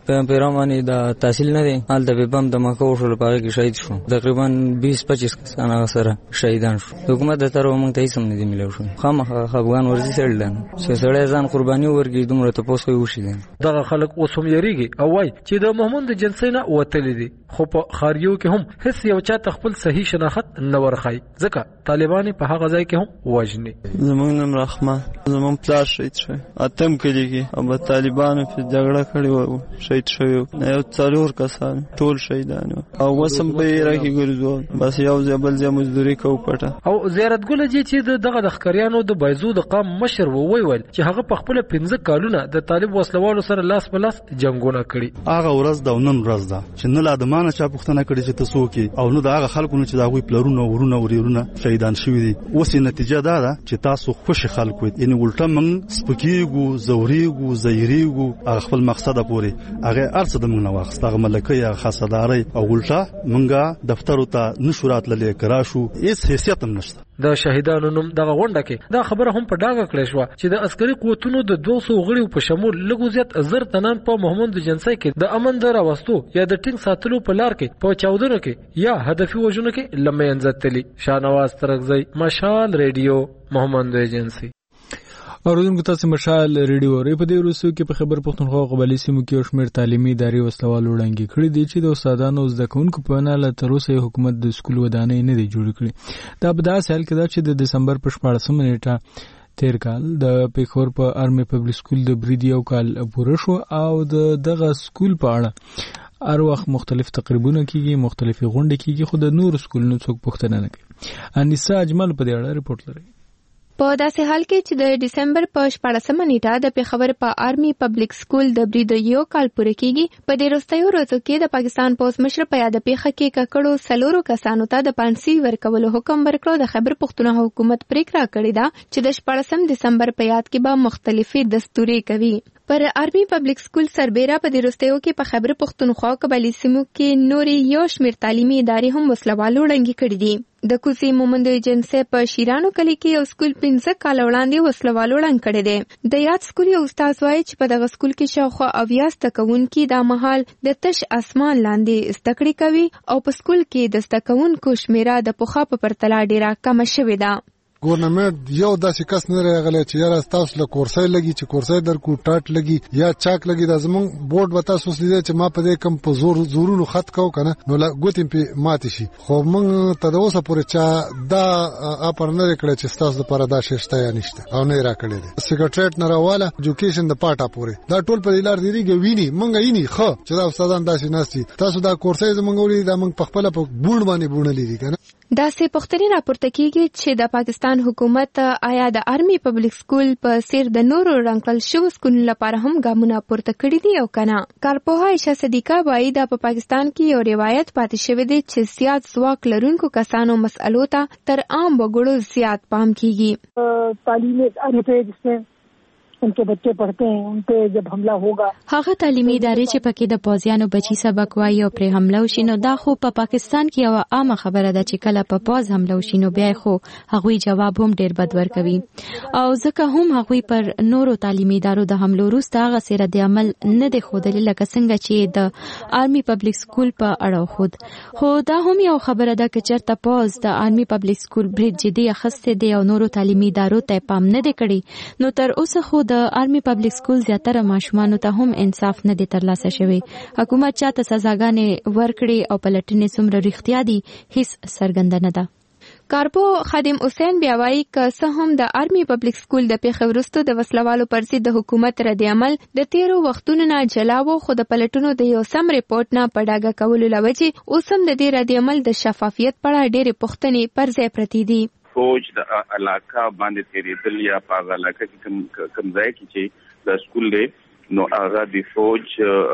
په پیرامانی د تحصیل نه دی حال د بم د مکو شو لپاره کې شهید شو تقریبا 20-25 کسان سره شهیدان شو حکومت د تر موږ ته هیڅ نه دی ملو شو خامخا خفغان ورزي سړل چې سړی ځان قرباني ورګي دومره ته پوسوي وشي دغه خلک اوس هم یریږي او وای چې د محمود جنسي نه وتلی دي خو په خاریو کې هم هیڅ یو چا خپل صحیح شناخت نه ورخای ځکه طالبان په هغه ځای کې هم وژني. زمونږ نوم رحمان زمونږ پلار شهید شوی اتم کلی کې او طالبانو په جګړه کړې و شهید شوی یو 4 کسان ټول شهیدان او وسم په راکې ګرځول بس یو ځبل ځم مزدوري کو پټه او زیارت ګل چې دغه د خکریانو د بایزو د قام مشر وویل چې هغه په خپل 15 کالونه د طالب وسلوالو سره لاس په لاس جنگونه کړي. هغه ورځ د نن ورځ ده چې نه لا د مانه چا پوښتنه کړي چې تاسو کې او نو د هغه خلکو چې دا غوي پلرونه ورونه وريرونه شهیدان شوی دي اوس نتیجه دا ده چې تاسو خوشي خلکو یعنی ولټه من سپکیګو زوريګو زیریګو هغه خپل مقصد پوري هغه ارڅ د موږ نه واخست هغه ملکه یا خاصداري او ولټه منګه دفتر ته نشورات للی کراشو هیڅ حیثیت هم نشته. د شهیدانو نوم دغه غونډه کې دا خبره هم په ډاګه کړې شو چې د عسکري قوتونو د 200 غړیو په شمول لږ زیات زر تنان په محمود جنسي کې د امن د راوستو یا د ټینګ ساتلو په لار کې په چاودنو کې یا هدفي وژنو کې لمه انځتلی. شاهنواز ترغزی مشال ریډیو محمد جنسي. اوریدونکو تاسو مشال ریډیو ری په دې روسو کې په خبر پښتونخوا قبلي سیمو کې شمیر تعلیمي ادارې وسلوالو وړاندې کړي دي چې د استادانو زده کوونکو په نه له تر اوسه حکومت د سکول ودانۍ نه دی جوړ کړي. دا په داسې حال کې ده چې د دسمبر په 14 نیټه تیر کال د پیښور په آرمي پبلک سکول د برید یو کال پوره شو او دغه سکول په اړه هر وخت مختلف تقریبونه کیږي مختلفي غونډې کیږي خو د نور سکولونو څوک پوښتنه نه کوي. انیسا اجمل په دې اړه ریپورت لري. په داسې حال کې چې د ډسمبر په 14 نیټه د پیښور په آرمي پبلک سکول د برید یو کال پوره کیږي په دې وروستیو ورځو کې د پاکستان پولیس مشر په یاد پیښه کې ککړو سلورو کسانو ته د پانسي ورکولو حکم ورکړو. د خیبر پښتونخوا حکومت پریکړه کړې ده چې د 14 دسمبر په یاد کې به مختلفي دستوري کوي. پر آرمي پبلک سکول سربېره په دې وروستیو کې په خیبر پښتونخوا قبایلي سیمو کې نورې یو شمېر تعلیمي ادارې هم وسلوالو وړاندې کړي دي. د کوڅې مومند جنسي په شیرانو کلی کې یو سکول 15 کال وړاندې وسلوالو وړاندې کړي دي. د یاد سکول یو استاد وایي چې په دغه سکول کې شاوخوا 80 زده کوونکي دا مهال د تش اسمان لاندې زده کړې کوي او په سکول کې د زده کوونکو شمیره د پخوا په پرتله ډیره کمه شوې ده. ګورنمنت یو داسې کس نه راغلی چې یاره تاسو له کورسۍ لګي چې کورسۍ درکو ټاټ لګي یا چاک لګي دا زمونږ بورډ به تاسو لیدل چې ما په دې کم په زورونو خط کو کنه نو ګوتیم په ماتې شي خو موږ ته د اوسه پورې چا دا اپر نه کړی چې تاسو لپاره دا شته یا نشته او نه راکړی دي. سیکریټریټ نه راواله ایجوکیشن د پاټا پورې دا ټول په لار دیږي ویني موږ یې نه خو چې دا استادان داسې ناشتي تاسو دا کورسۍ زمونږ ولې دا موږ په خپل په بورډ باندې بونلې دي کنه. دا سه پښتني راپورته کیږي چې د پاکستان حکومت آیا د آرمي پبلک سکول په سیر د نورو رنکل شو سکولونو لپاره هم ګامونه پورته کړی دي او کنه. کارپوها عائشہ صدیقه وایي دا په پاکستان کې یو روایت پاتې شوی دی چې زیات ځواک لرونکو کسانو مسئلو ته تر عام وګړو زیات پام کیږي. تعلیم ادارے په جسمه उनके बच्चे पढ़ते हैं उन पे जब हमला होगा هغه تعلیمي ادارې چې پکې د پوځیانو بچي سبق وایي او پر حمله وشي نو دا خو په پاکستان کې یو عامه خبره ده چې کله په پوز حمله وشي نو بیا خو هغوی جواب هم ډیر بد ورکوي او ځکه هم هغوی پر نورو تعلیمي ادارو د حملو وروسته هغه سره د عمل نه دی ښودلې لکه څنګه چې د آرمي پبلک سکول په اړه خود خو دا هم یو خبره ده چې چېرته پوز د آرمي پبلک سکول برید جدي اخیسته دی او نورو تعلیمي ادارو ته پام نه دی کړی نو تر اوسه خو د آرمي پبلک سکول زیاتره ماشومانو ته هم انصاف نه دی ترلاسه شوی. حکومت چاته سزاګانې ورکړي او پلټنې څومره رښتیا دي هیڅ څرګنده نه ده. کارپو خادم حسین بیا وایي که څه هم د آرمي پبلک سکول د پیښې وروسته د وسلوالو پر ضد د حکومت رد عمل د تیرو وختونو نه جلا و خو د پلټنو د یو سم ریپورت نه په ډاګه کولو له وجې اوس هم د دې رد عمل د شفافیت په اړه ډېرې پوښتنې پر ځای پرتې دي. فوج د علاقه باندې تیریدل یا په علاقه کې کم ځای کې چې د سکول دی نو هغه د فوج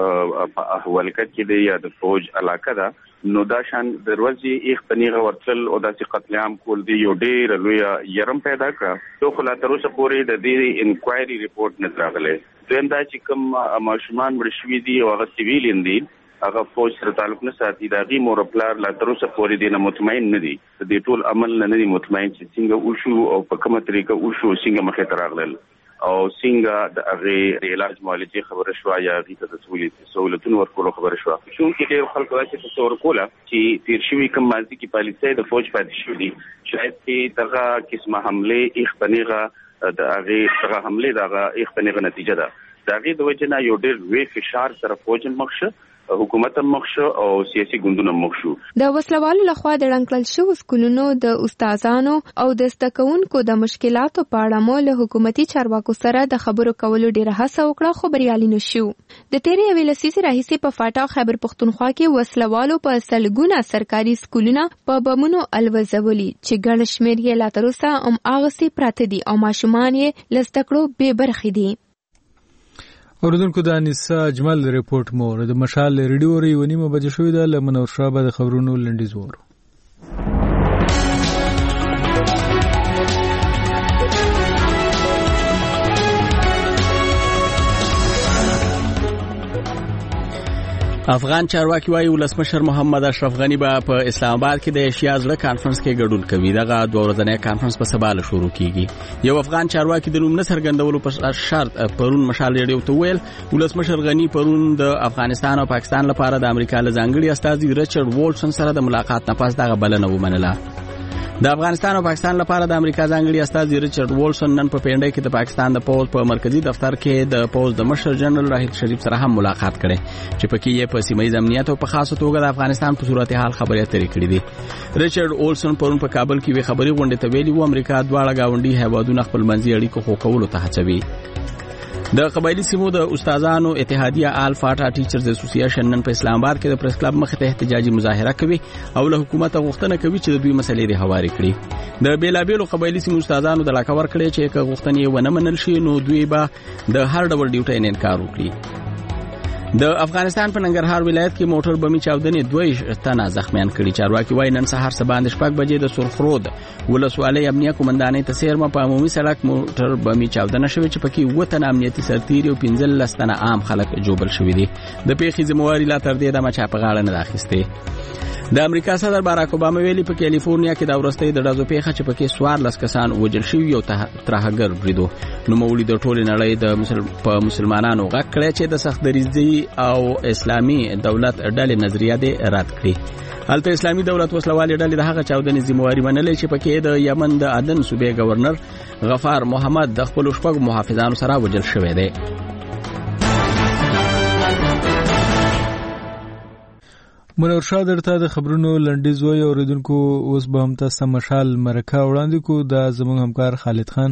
په احوالکت کې دی یا د فوج علاقه ده نو دا شان د ورځې ایخ پنیغه ورتل او داسې قتل عام کول دی یو ډیر لوی يرم پیدا کړ نو خو لا تر اوسه پورې د دې انکوایري ریپورت نه راغلی. دا چې کوم ماشومان مړ شوي دي او هغه سیویلین دي هغه فوج سره تعلق نه ساتي دا غي مور پلار لا تر اوسه پورې دینه مطمئن نه دي د ټول عمل نه دي مطمئن چې څنګه وشو او په کومه طریقه وشو څنګه مخه تر راغلل او څنګه د هغه علاج معالجه خبره شو یا غیته د سہولتونو ورکولو خبره شو چې ډېر خلکو چې تصور کوله چې تیر شوی کوم مازی کې پالیسي د فوج پاتې شو دي شاید چې دغه قسمه حمله اخپنیغه د هغه حمله دغه اخپنیغه نتیجه ده دا غي د وجنه یو ډېر وی فشار سره فوج مخشه حکومت مخشه او سیاسي ګوندونو مخشو د وسلوالو لخوا د رنګل شو سکولونو د استادانو او د ستکونکو د مشکلاتو په اړه مو له حکومتي چارواکو سره د خبرو کولو ډیره هڅه وکړه خو بریالي نشو د تیرې یوې لسیزې راهیسې په فاټا خیبر پختونخوا کې وسلوالو په سلګونه سرکاري سکولونه په بمونو الوزولي چې ګڼ شمېر یې لا تر اوسه هم اغسي پراته دي او ماشومان یې لستکړو بې برخې دي. اوردونکو د انیسا اجمل ریپورت مور د مشال ریډیو ریونیمه بجې شوې ده لمنور شابه د خبرونو لنډیز وورو. افغان چارواکي وايي ولسمشر محمد اشرف غنی به په اسلام آباد کې د ایشیا زړه کانفرنس کې ګډون کوي. دغه 2 ورځنی کانفرنس په سبا له شروع کیږي. یو افغان چارواکي د نوم نه څرګندولو په شرط پرون مشال ریډیو ته ویل ولسمشر غنی پرون د افغانستان او پاکستان لپاره د امریکا له ځانګړي استازي ریچارډ وولسن سره د ملاقات نه پس دغه بلنه ومنله. د افغانستان او پاکستان لپاره د امریکا ځانګړي استازي ریچارډ وولسن نن په پینډای کې د پاکستان د پوز په مرکزی دفتر کې د پوز د مشر جنرال راحیل شریف سره هم ملاقات کړي چې پکې یې په سیمه ییز امنیت او په خاصه توګه د افغانستان په صورتحال خبرې اترې کړې دي. ریچارډ وولسن پرون په کابل کې وی خبري غونډه ته ویلي و امریکا دواړه گاونډي هیوادونه خپل منځي اړیکو خو کولو ته هڅوي. د قبایلی سیمو د استادانو اتحادیه الفاټا ټیچرز اسوسییشن نن په اسلام آباد کې د پریس کلب مخ ته احتجاجي مظاهره کوي او له حکومت غوښتنه کوي چې د دوی مسلې د هواري کړي. د بیلابیلو قبایلی سیمو استادانو د لاکور کړي چې غوښتنې ونه منل شي نو دوی به د هر ډول ډیوټي نه انکار وکړي. د افغانستان په ننګرهار ولایت کې موټر بمي چاودنې 2 تنه زخمیان کړي. چارواکي وايي نن سهار سبا 6 بجې د سرخرود ولسوالۍ امنیه قومندانۍ ته سیرمه په عمومي سړک موټر بمي چاودنه شوې چې پکې 7 تنه امنیتي سرتیري او 15 تنه عام خلک جوړل شوې دي. د پیښې ذمہواری لا تر دې د مچا په غاړه نه راخسته. د امریکا صدر باراک اوباما ویلي په کالیفورنیا کې د ورستۍ د ډزو پیښه چې پکې 14 کسان وژل شوي او ترهګر بریدو نو مولي د ټولې نړۍ د مسلمانانو غږ کړی چې د سخت دریځي او اسلامي دولت ډلې نظریه دې رد کړي. هلته اسلامي دولت وسلوالې ډلې د هغه چاودنې ذمہواری منلې چې پکې د یمن د عدن صوبې گورنر غفار محمد د خپل شپږ محافظانو سره وژل شوی دی. منور شاه درته د خبرونو لنډیز وای اوریدونکو اوس به هم تاسو مشال مرکه وړاندې کو د زموږ همکار خالد خان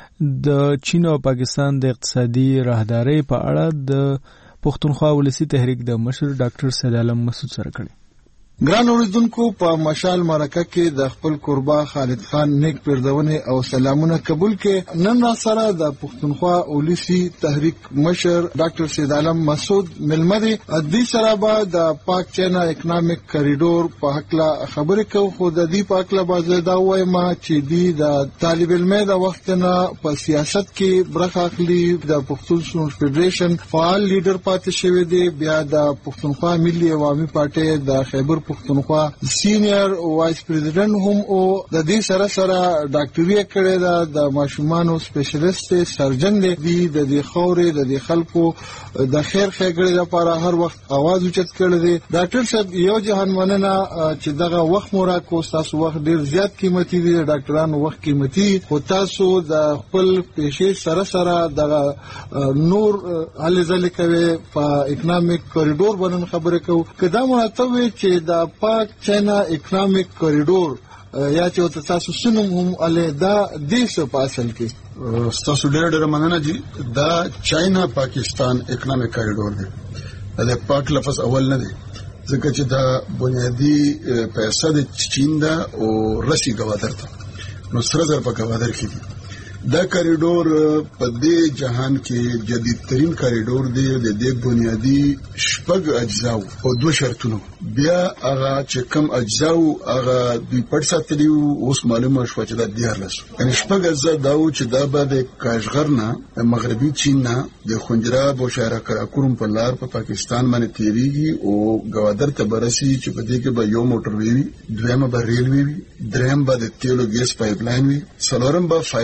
د چین او پاکستان د اقتصادي راهدارۍ په اړه د پښتونخوا ولسی تحریک د مشر ډاکټر سید عالم مسعود سره کړي. ګران اوریدونکو په مشال مرکه کې د خپل قربا خالد خان نیک پردونه او سلامونه قبول کې نن را سره د پښتونخوا ولسی تحریک مشر ډاکټر سید عالم مسعود ملمدي د سره به د پاک چینا اکونومیک کریډور په حق لا خبرې کوي خو د دې په حق لا باز دا وایم چې دی د طالب علمه د وخت نه په سیاست کې برخه اخلي د پښتون فدریشن فعال لیډر پاتې شوی دی. بیا د پښتونخوا ملي عوامي پارټي د خیبر پښتونخوا سینیئر وایس پریزیډنټ هم او د دې سره ډاکټري کړی دا د ماشومانو سپیشلیست سرجن دی د دې خورې د دې خلکو د خیر ښېګړې لپاره هر وخت आवाज اوچت کړی دی. ډاکټر صاحب یو جهان مننه چې دغه وخت مورا کو تاسو وخت ډیر زیات قیمتي دی ډاکټرانو وخت قیمتي خو تاسو د خپل پیښې سره دغه نور هلي ځلې کوي په اکونومیک کوریډور باندې خبرې کوو کدا مرتبه چې د پاک چینا اکونومیک کوریډور یا چې تاسو سنوم هم له دا دیش په اصل کې تاسو ډېر مننه چې دا چاینا پاکستان اکونومیک کوریډور دی د پاک لفظ اول نه دی ځکه چې دا بنیادی پیسې د چین دا او رسی گوادر ته نو سره زر په گوادر کې دی. دا کوریډور په دې جهان کې جدید ترین کوریډور دی د دې بنیادی شپږ اجزا او 2 شرطونه بیا هغه چې کم اجزا هغه دوی پټ ساتلی اوس معلومه شو چې دا دیارلس یعنی شپږ اجزا دا و چې دا به د کاشغر نه مغربي چین نه د خنجراب او شهر کراکوم په لار په پاکستان باندې تیریږي او گوادر ته برسي چې په دې کې به یو موټر وي دویمه به ریل وي دریم به د تیلو ګیس پایپ لاین وي څلورم به فایبر اپټیک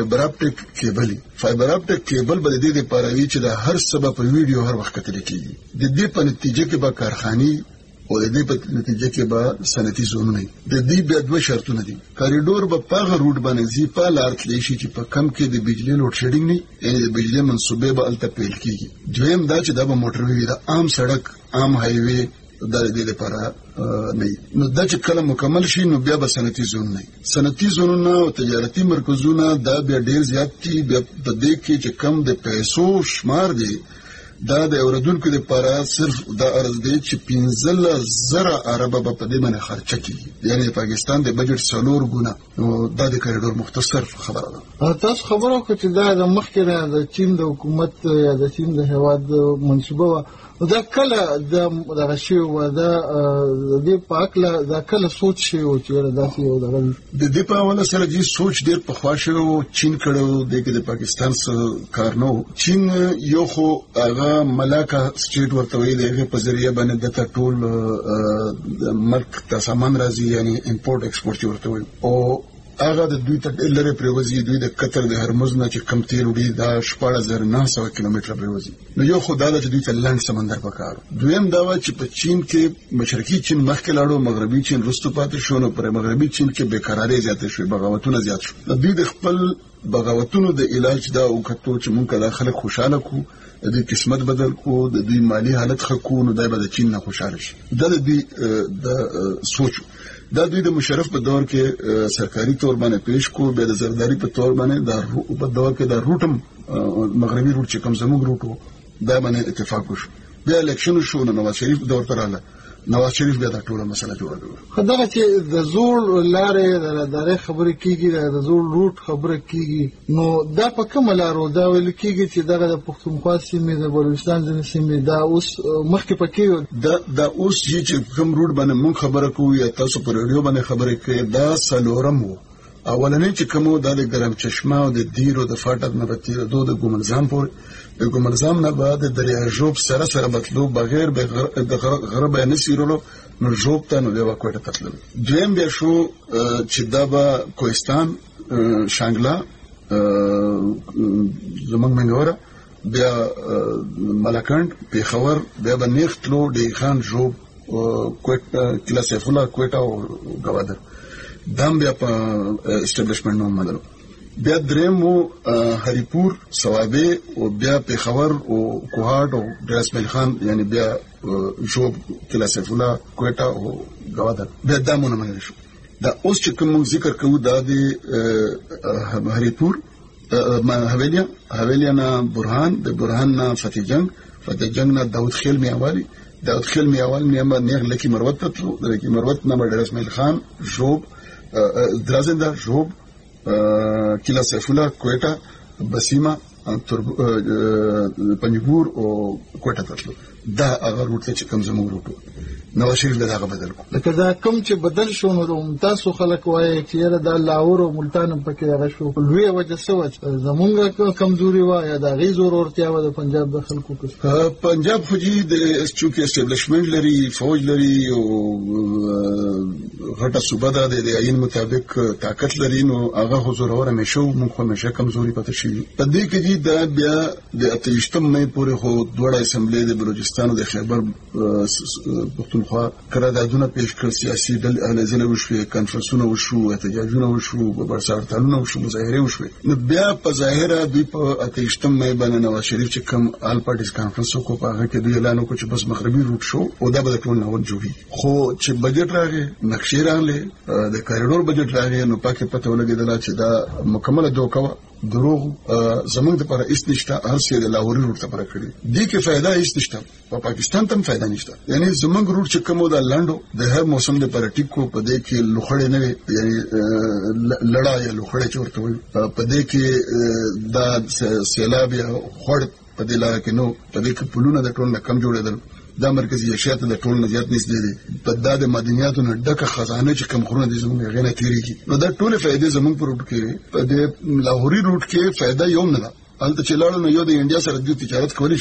اپټیک کیبل فایبر اپټیک کیبل به د دې لپاره وی چې د هر سبب په ویډیو هر وخت کتل کیږي د دې په نتیجه کې به کارخاني او د دې په نتیجه کې به صنعتي زونونه د دې بیا دوه شرطونه دي کاریډور به په هغه روټ باندې ځي په لار تللی شي چې په کم کې د بجلی لوډ شیډینګ نه یعنی د بجلی منسوبه به الته پیل کیږي دویم دا چې دا به موټروي د عام سړک عام هایوي د دې لپاره نه نو دا چې کله مکمل شي نو بیا به صنعتي زون نه صنعتي زونونه او تجارتي مرکزونه دا بیا ډیر زیات دي بیا په دې کې چې کم د پیسو شمار دي دا د اوردونکو لپاره صرف دا ارز دی چې 15,000 ارب په دې باندې خرچه کیږي یعنی پاکستان د بجټ 4 ګونه نو دا د کاریډور مختصر خبره ده تاسو خبرو کوئ چې دا د مخکې د چین د حکومت یا د چین د هواد منصوبه دا کله د غشي و دا د پاکله دا کله سوچ شي او چې دا سی او د دې په اول سره دې سوچ ډیر په خواشه او چین کړو د پاکستان سره کار نو چین یو خو هغه ملاکا سټیټ ورته وی دی په ذریعہ باندې د ټول ملک ته سامان راځي یعنی امپورټ ایکسپورټ ورته وی او هغه د دوی ته لره پریوزي دوی د قطر د هرمز نه چې کم تیر وړي دا 16900 کیلومتره پریوزي نو یو خدای د دوی ته لاند سمندر پکارو دویم دا و چې په چین کې مشرقي چین مخکې لاړو مغربي چین رستو پاتې شو نو پر مغربي چین کې بیکاري زیاته شوې بغاوتونه زیات شو دوی د خپل بغاوتونو د علاج دا او کتو چې مونږ کله خلک خوشاله کو د قسمت بدل کو د دوی مالی حالت خکو نو دای به د چین نه خوشاله شي دا د دوی د سوچ دا دوی د مشرف په دور کې سرکاري تور باندې پیش کو به د زرداری په تور باندې دا په دور کې دا روټم مغربي روټ چې کوم زموږ روټو دا باندې اتفاق وشو بیا الیکشن شو نو نواز شریف دور ته رااله نواز شریف بیا دا ټوله مسله جوړه کړه خدای چې د زوړ لارې د خبرې کیږي د زوړ روټ خبرې کیږي نو دا په کومه لارو دا ویل کیږي چې دغه د پښتونخوا سیمې د بلوچستان ځینې سیمې دا اوس مخکې پکې دا اوس چې کوم روټ باندې مونږ خبره کوو یا تاسو په رادیو باندې خبرې کوي دا سلورم وو اولنې چې کومو د ګرم چشمه او د دیرو د فاټک نه بتیر دوه د ګومرزام پورې د ګومرزام نه بعد د دریا جوب سره بتلو بغیر د غرب نه سیرولو نو جوب ته نو یو کوټه تتل دویم بیا شو چې دا به کوهستان شانګلا زمونږ منګوره بیا ملکند پیښور بیا به نیختلو د خان جوب کوټه کلا سیفولا کوټه او غوادر دام بیا په اسټابلیشمنت نوم مدلو بیا درېمو هریپور سوابه او بیا پیښور او کوهاټ او درسمل خان یعنی بیا جوب کلا سیفولا کوټه او غوادر بیا دامونه منل شو دا اوس چې کوم ذکر کوو دا د هریپور حویلیا نه برهان د برهان نه فتح جنگ نه داود خیل میاوالی نه لکی مروت تطلو لکی مروت نه درسمل خان جوب درازنده جوب کلا سیفولا کوټه بسیما پنجګور او کوټه تطلو دا هغه روټ چې کوم زموږ روټو نو شریف دا بدل کو لکه دا کوم چې بدل شو نو تاسو خلک وایي چې دا لاهور او ملتان پکې راغ شو لوی وجه سوچ زمونږه کمزوري و یا دا غي ضرورتیا و د پنجاب د خلکو کې پنجاب فوجي د چونکه اسټابلیشمنت لري فوج لري او غټه صوبه ده د عین مطابق طاقت لري نو هغه حضور اور همیشه مونږ همیشه کمزوري پاتې شي په دې کې دا بیا د 28 مې پورې خو دوړه اسمبلی د بلوچستان او د خیبر پختونخوا قراردادونه پیش کړ سیاسي ډلې وشوي کانفرنسونه وشو احتجاجونه وشو برسارتالونه وشو مظاهره وشوي نو بیا په ظاهره دوی په 28 مې باندې نواز شریف چې کوم آل پارټیز کانفرنس کو په هغه کې دوی اعلان وکړ چې بس مغربي روټ شو او دا به ټول نو جوړي خو چې بجټ راغی نقشې راغله د کاریډور بجټ راغی نو پاکه پته ولګیدل چې دا مکمله دوکه دروغ زمونږ لپاره استنشتا هر څه د لاهوري روټ ته پر کړی دي کې फायदा استنشتا په پاکستان ته फायदा نشته یعنی زمونږ روټ چې کومو د لاندو د هر موسم لپاره ټیکو په دې کې لوخړې نه یعنی لړای لوخړې چورته وي په دې کې دا سیلاب یا خړ په دې لاره کې نو په دې کې پلونه د ټول نه کم جوړېدل دا مرکزی اشیاء ته د ټول نه زیات نږدې دي په د مدنیاتو نه ډکه خزانه چې کم خورونه دي زموږ غنه تیریږي نو دا ټول فائدې زموږ پر روټ کې په د لاهوري روټ کې فائدہ یو نه ده البته چې لاړو نو یو د انډیا سره د تجارت کولی شي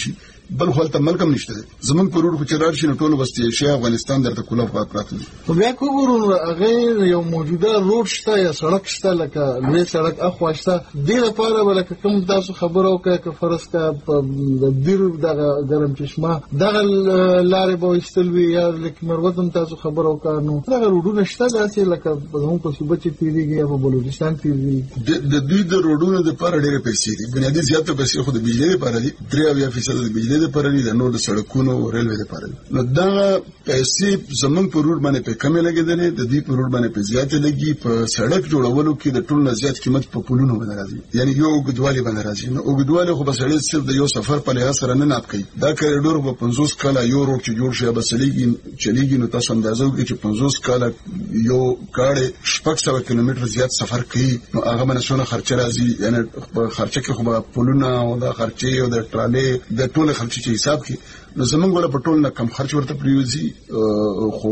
بل خپل تملکم نشته زمون په روډ کې راشي نو ټول بس شي افغانستان درته کوله پراته دي. خو بیا کومو هغه یو موجوده روډ شته یا سړک شته لکه لوی سړک اخواشته د لپاره ولکه کوم تاسو خبرو کوي که فرض کا د دیر دغه ګرم چشمه دغه لارې به استلوي یا لکه مروتم تاسو خبرو کوي دغه روډونه شته داسې لکه زموږ په صوبه کې تیریږي یا په بلوچستان تیریږي. د دوی د روډونو د لپاره ډېر پیسې دي بنیادی زیاته پیسې خو د بجلی لپاره دي 3% د بجلی لپاره دي د نور د سړکونو او ریلوې لپاره دي. نو دا پیسې زمونږ په روډ باندې په کمه لګیدلې د دې په روډ باندې په زیاته لګي په سړک جوړولو کې د ټول نه زیات قیمت په پولونو باندې راځي یعنی یو اوږدوالی باندې راځي. نو اوږدوالی خو به سړی صرف د یو سفر په لحاظ سره نه ناپ کوي دا کریډور په 50 کاله یو روډ چې جوړ شي به چلیږي نو تاسو اندازو کې چې 50 کاله یو گاډي 600 کیلومتر زیات سفر کوي نو هغه باندې څونه خرچ راځي یعنی خرچه کې خو پولونه او د خرچې او د ټرالې د ټول خرچې چې حساب کې نو زمونږ ولا په ټول نه کم خرچ ورته پریوزي خو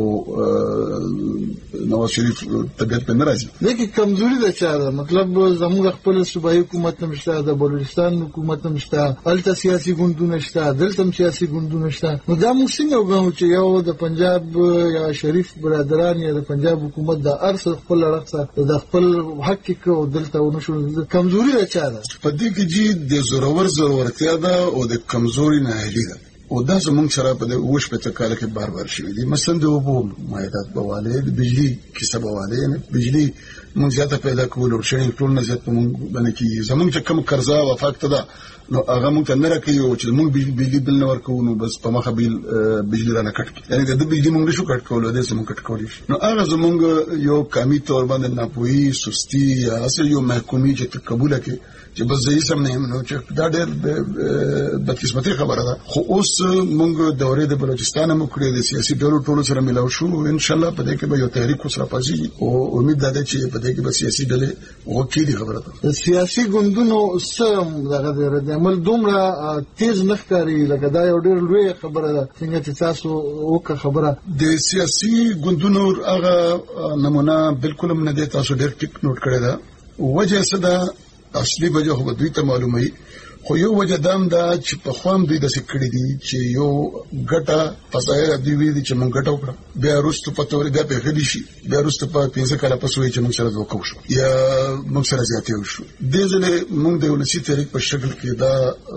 نواز شریف طبيعت په ناراضي لیکي کمزوري ده چاره مطلب زموږ خپل صوبایي حکومت نشته د بلوچستان حکومت نشته الته سیاسي ګوندونه شته دلته سیاسي ګوندونه شته نو دا موږ څنګه وګورو چې یو د پنجاب یا شریف برادران یا د پنجاب حکومت د ارث خپل رخصه د خپل حق کې دلته ونشو کمزوري ده چاره په دې کې چې د ضرورتیا ده او د کمزوري نه هلي ده او دا زمونږ سره په وښ په تکاله کې بار شوی دي مثلا د اوبو مایدات بواله د بجلی کیسه بواله نه بجلی مونږ زیاته پیدا کول او شین ټول نه زیات مونږ باندې کې زمونږ چې کم قرضا وفاقت ده نو هغه مونږ ته نه راکوي او چې مونږ بجلی بل نه ورکو نو بس په مخه بجلی را نه کټ یعنی د بجلی مونږ نشو کټ کول د سمون کټ کول نو هغه زمونږ یو کمی تور باندې ناپوهي سستی یا اصل یو محکومي چې قبول کړي چې بس زه سم نه نو چې دا ډېر بدقسمتي خبره ده خو اوس مونږ دورې د بلوچستان مو کړې د سیاسي ډلو ټولو سره ملاو شو ان شاء الله په دې کې به یو تحریک وسره پاسي او امید ده چې په دې کې به سیاسي ډلې وکړي خبره ده سیاسي ګوندونو سم دغه د عمل دومره تیز نخکاری لکه دا یو ډېر لوی خبره ده څنګه چې تاسو وکړه خبره د سیاسي ګوندونو هغه نمونه بالکل نه ده تاسو ډېر ټیک نوٹ کړی دا وجه څه ده اصلي وجه خو دوی ته معلومه خو یو وجه دام دا چې په خوام دوی د سکړې دي چې یو ګټه فسایره دی وی چې مونږ ګټه وکړه بیا وروسته پته ورګه په غلی شي بیا وروسته په 15 کاله پس وی چې مونږ سره دوکو شو یا مونږ سره زیاتې وشو د ځله مونږ د ولسی تحریک په شکل کې دا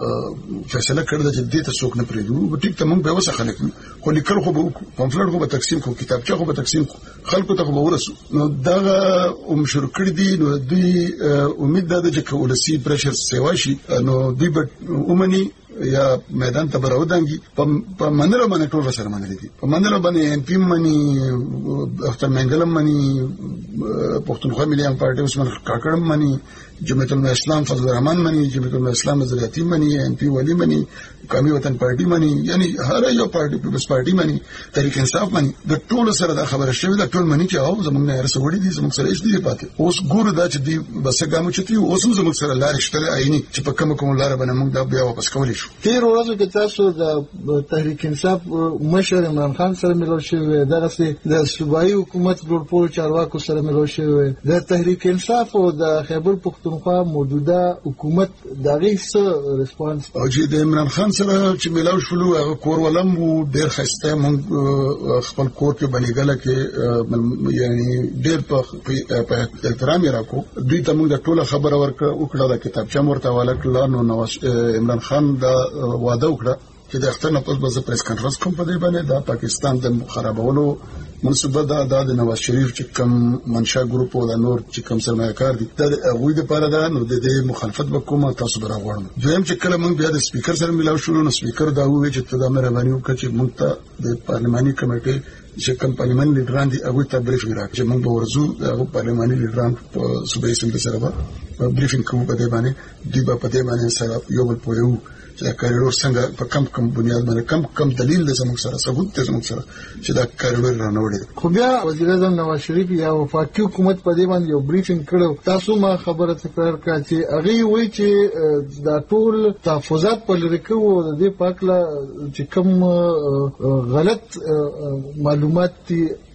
فیصله کړل چې دې ته څوک نه پریدو ټیک ته مونږ به وسه خلک خو لیکل خو به پمفلټ خو به تقسیم خو کتابچه خو به تقسیم خلکو ته خو به ورسو نو دا شروع کړی دي نو دوی امید ده چې ولسی پرشر سیوا شي نو دوی به اومني یا میدان ته براودانګي په منلو باندې ټول سره منلي دي په منلو باندې ام پی منی اختر منګلم منی پښتونخوا ملي پارټي عثمان کاکړم منی جمعیت الاسلام فضل الرحمن منی جمعیت الاسلام نظریاتی منی ام پی ولی منی قومي وطن پارټي منی یعنی هر یو پارټي پیپلز پارټي منی تحریک انصاف منی د ټول سره د خبره شوی د ټول منی چې او زمونږ نه رسوړي دي زمونږ سره هیڅ دي پاتې اوس ګور دا چې دی بس ګامو چتی اوس زمونږ سره لار شته عیني چې په کوم لار باندې موږ دا بیا واپس کولی شو تیر ورځو کې تاسو د تحریک انصاف مشر عمران خان سره ملو شوی دغه د صوبایي حکومت ګورپور چارواکو سره ملو شوی د تحریک انصاف او د خیبر پختونخوا موجوده حکومت دغه څه ریسپانس او چې د عمران خان سره چې ملو شلو هغه کور ولم ډیر خسته مونږ خپل کور کې بلیګل کې یعنی ډیر په احترام راکو دوی ته موږ د ټوله خبره وکړه د کتابچه مرته والا نو نواز عمران خان دا وعده وکړه چې د اختر نه پس به پریس کانفرنس کوم په دې باندې دا پاکستان د خرابولو منصوبه دا د نواز شریف چې کم منشا ګروپ او د نور چې کم سرمایه‌کار دي دا هغه د لپاره دا نو د دې مخالفت وکوم تاسو براغوړم دویم چې کله موږ بیا د سپیکر سره ملاو شو نو سپیکر دا وایي چې ته د مهرباني وکړه چې موږ ته د پارلماني کمیټې چې کوم پارلماني لیډران دي هغه ته بریفینګ راکړي چې موږ به ورزو هغه پارلماني لیډران په صوبایي اسمبلی سره به بریفینګ کوو په دې باندې دوی په دې باندې سره یو بل پوهیو چې دا کاریډور څنګه په کم بنیاد باندې کم دلیل د زموږ سره ثبوت د زموږ سره چې دا کاریډور رانوړي خو بیا وزیر اعظم نواز شریف یا وفاقي حکومت په دې باندې یو بریفینګ کړو تاسو ما خبره تکرار کړه چې هغه وایي چې دا ټول تحفظات په لری کوو د دې پاکله چې کوم غلط معلومات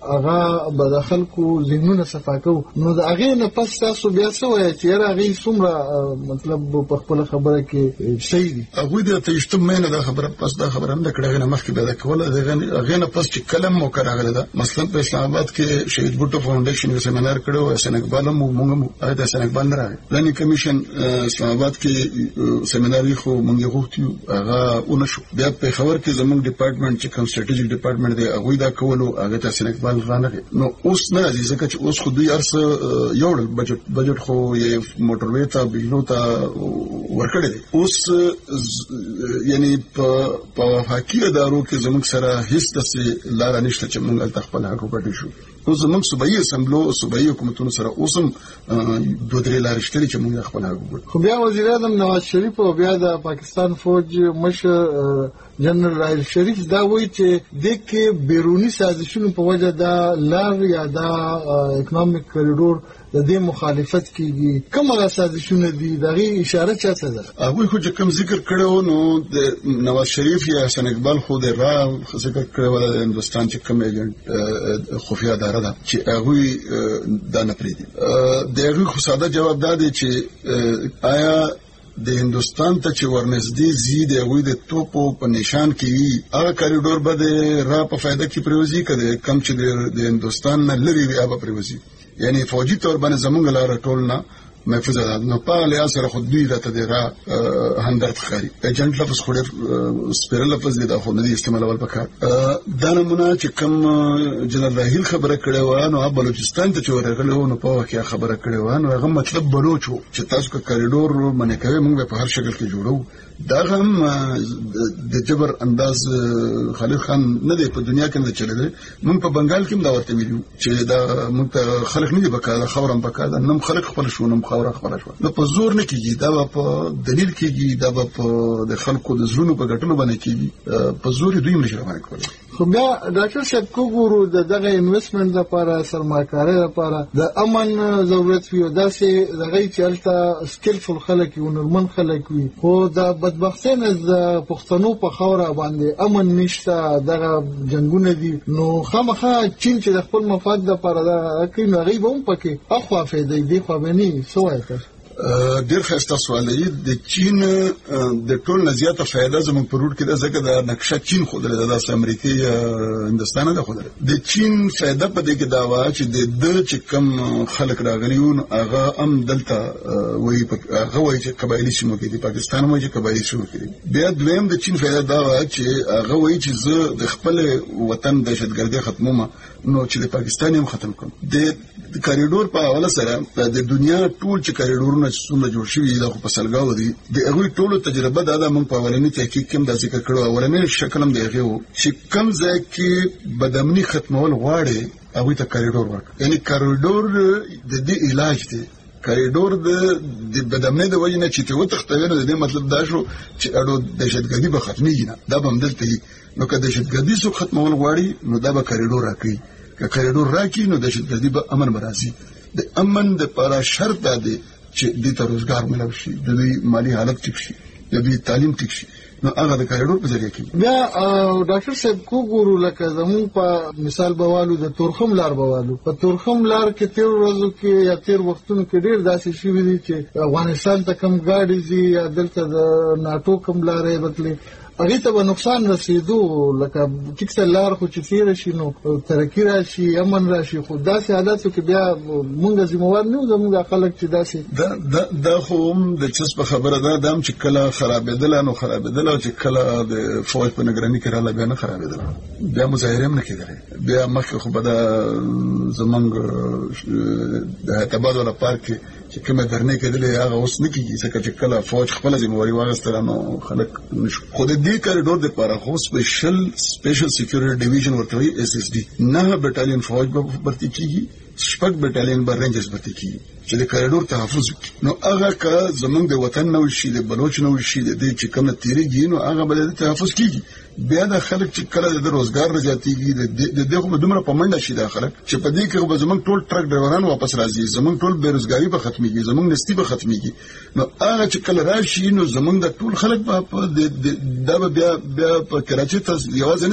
هغه به د خلکو ذهنونه صفا کوو. نو د هغې نه پس تاسو بیا څه وایئ چې یاره هغې څومره مطلب په خپله خبره کې صحیح دي؟ هغوی د 23 مې نه دا خبره پس دا خبره هم ده کړې، هغې نه مخکې به دا کوله. هغې نه پس چې کله هم موقع راغله ده، مثلا په اسلام آباد کې شهید بوټو فاونډیشن یو سیمینار کړی و، حسین اقبال هم موږ هم هغې ته حسین اقبال نه راغی. پلانینګ کمیشن اسلام آباد کې سیمینار یې خو موږ یې غوښتي یو، هغه ونه شو. بیا پېښور کې زموږ ډپارټمنټ چې کوم سټریټیجیک ډپارټمنټ دی هغوی دا کولو، هغې ته حسین اقبال رانغی. نو اوس نه راځي ځکه چې اوس خو دوی هر څه یو ډول بجټ خو یې موټروې ته بجلو ته ورکړی دی. اوس یعنی په وفاقي ادارو کې زموږ سره هیڅ داسې لاره نشته چې موږ هلته خپل حق وګټو شو. نو زموږ صوبایي اسمبلو صوبایي حکومتونو سره اوس هم 2-3 لارې شته چې موږ خپل حق وګټو. خو بیا وزیر اعظم نواز شریف او بیا د پاکستان فوج مشر جنرال راحیل شریف دا وایي چې د کې بیرونی سازشونو په وجه دا لار یا دا اکونومیک کریډور د دې مخالفت کیږي. کومه سازشونه دي دغه اشاره چاته ده؟ هغوی خو چې کوم ذکر کړو نو د نواز شریف یا حسین اقبال خو د را ذکر کړو د هندستان چې کوم ایجنټ خفیه اداره ده چې هغوی دا نه پریدي. د هغوی خو ساده جواب دا دی چې آیا د هندستان ته چې ورنږدې ځي د هغوی د توپو په نشان کې وي هغه کاریډور به د را په فایده کې پریوزي که د کم چې د هندوستان نه لرې وي هغه به پریوزي. یعنی فوجي طور باندې زمونږ لاره ټول نه محفوظه ده. نو په لحاظ سره خو دوی راته د را همدرد ښکاري. ایجنټ لفظ خو ډېر سپېره لفظ دی، دا خو نه دی استعمالول پکار. دا نمونه چې کوم جنرال راحیل خبره کړې وه نو هغه بلوچستان ته چې ورغلی و نو په وخت کې خبره کړې وه نو هغه مطلب بلوچ و چې تاسو که کاریډور منع کوئ موږ به په هر شکل کې جوړو. دا هم د جبر انداز خالد خان نه دی په دنیا کې نه چلېدلی. موږ په بنګال کې هم دا ورته ویلي چې دا موږ ته خلک نه دي پکار، خاوره هم پکار ده، نه خلک خپل شو نه خاوره خپله شوه. نو په زور نه کېږي، دا به په دلیل کېږي، دا به په د خلکو د زړونو په ګټلو باندې کېږي. په زور یې دوی هم نشي راباندې کولی. خو بیا ډاکټر صاحب که وګورو د دغه انویسټمنټ لپاره سرمایه‌کارۍ لپاره د امن ضرورت وي او داسې دغه چې هلته سکلفل خلک وي، هنرمند خلک وي، خو د بدبختۍ نه د پښتنو په خاوره باندې امن نشته، دغه جنګونه دي. نو خامخا چین چې د خپل مفاد لپاره دا کوي نو هغوی به هم پکې اخوا فایده دي خوا به نه. څه وایې تاسو؟ ډېر ښایسته سوال دی. د چین د ټول نه زیاته فایده زموږ په روډ کې ده ځکه د نقشه چین ښودلې ده، داسې امریکې یا هندوستان نه ده ښودلې. د چین فایده په دې کې دا وه چې د چې کم خلک راغلي وو نو هغه هم دلته هغه وایي چې قبایلي سیمو کې دي، پاکستان هم وایي چې قبایلي سیمو کې دي. بیا دویم د چین فایده دا وه چې هغه وایي چې زه د خپل وطن دهشتګردي ختمومه نو چې د پاکستان هم ختم کړم. د کاریډور په حواله سره د دنیا ټول چې کاریډورونه څومره جوړ شوي دا خو په سلګاو دي. د هغوی ټولو تجربه دا ده، موږ په اولني تحقیق کې هم دا ذکر کړو. اولنی شکل هم د هغې و چې کوم ځای کې بدامني ختمول غواړې هغوی ته کاریډور ورکړه. یعنې کاریډور د دې علاج دی. کاریډور د بدامنۍ د وجې نه چې ته وتښتوې نو د دې مطلب دا شو چې اړو دهشتګردي به ختمېږي نه، دا به همدلته وي. نو که دهشتګردي څوک ختمول غواړي نو دا به کاریډور راکوي. که کاریډور راکړي نو دهشتګردي به امن به راځي. د امن دپاره شرط دا دی چې دې ته روزګار ملو شي، د دوی مالي حالت ټیک شي، د دوی تعلیم ټیک شي. نو هغه د کاریډور په ذریعه کې بیا ډاکټر صاحب کو ګورو لکه زمون په مثال بوالو د تورخم لار بوالو په تورخم لار کې تیر ورځو کې یا تیر وختونو کې ډیر داسې شوي دي چې افغانستان ته کم ګاډي ځي یا دلته د ناتو کم لارې بدلې هغه ته به نقصان رسیدو. لکه ټیک ته لار خو چې تیر شي نو ترقی راشي، امن راشي، خو داسې حالاتو کې بیا مونږ ذمہوار نه یو. زموږ خلک چې داسې دا خو هم د چسپ خبره ده، دا هم چې کله خرابېدله نو خرابېدله، چې کله د فوج په نگراني کې راغله بیا نه خرابېدله، بیا مظاهرې هم نه کېدلې. بیا مخکې خو به دا زموږ د حیدرآباد والا پارک کې چې کومه درنې کېدلې هغه اوس نه کېږي ځکه چې کله فوج خپله ذمہواري واخیستله نو خلک نشو. خو د دې کاریډور دپاره خو سپیشل سیکیورټي ډیویژن ورته وایي SSD 9 بټالین فوج به برتي کېږي، 6 بټالین به رینجرز برتي کېږي چې د کاریډور تحفظ وکړي. نو هغه که زمونږ د وطن نه وشي، د بلوچ نه وشي، د دې چې کوم نه تېرېږي نو هغه به د تحفظ کېږي. بیا د خلک چې کله د روزګار نه زیاتېږي د دې خو به دومره په منډه شي دا خلک چې په دې کې به زمونږ ټول ټرک ډرایوران واپس راځي، زمونږ ټول بېروزګاري به ختمېږي، زمونږ نستي به ختمېږي. نو هغه چې کله راشي نو زمونږ د ټول خلک به دا به بیا په کراچۍ ته یوازې نه ځي،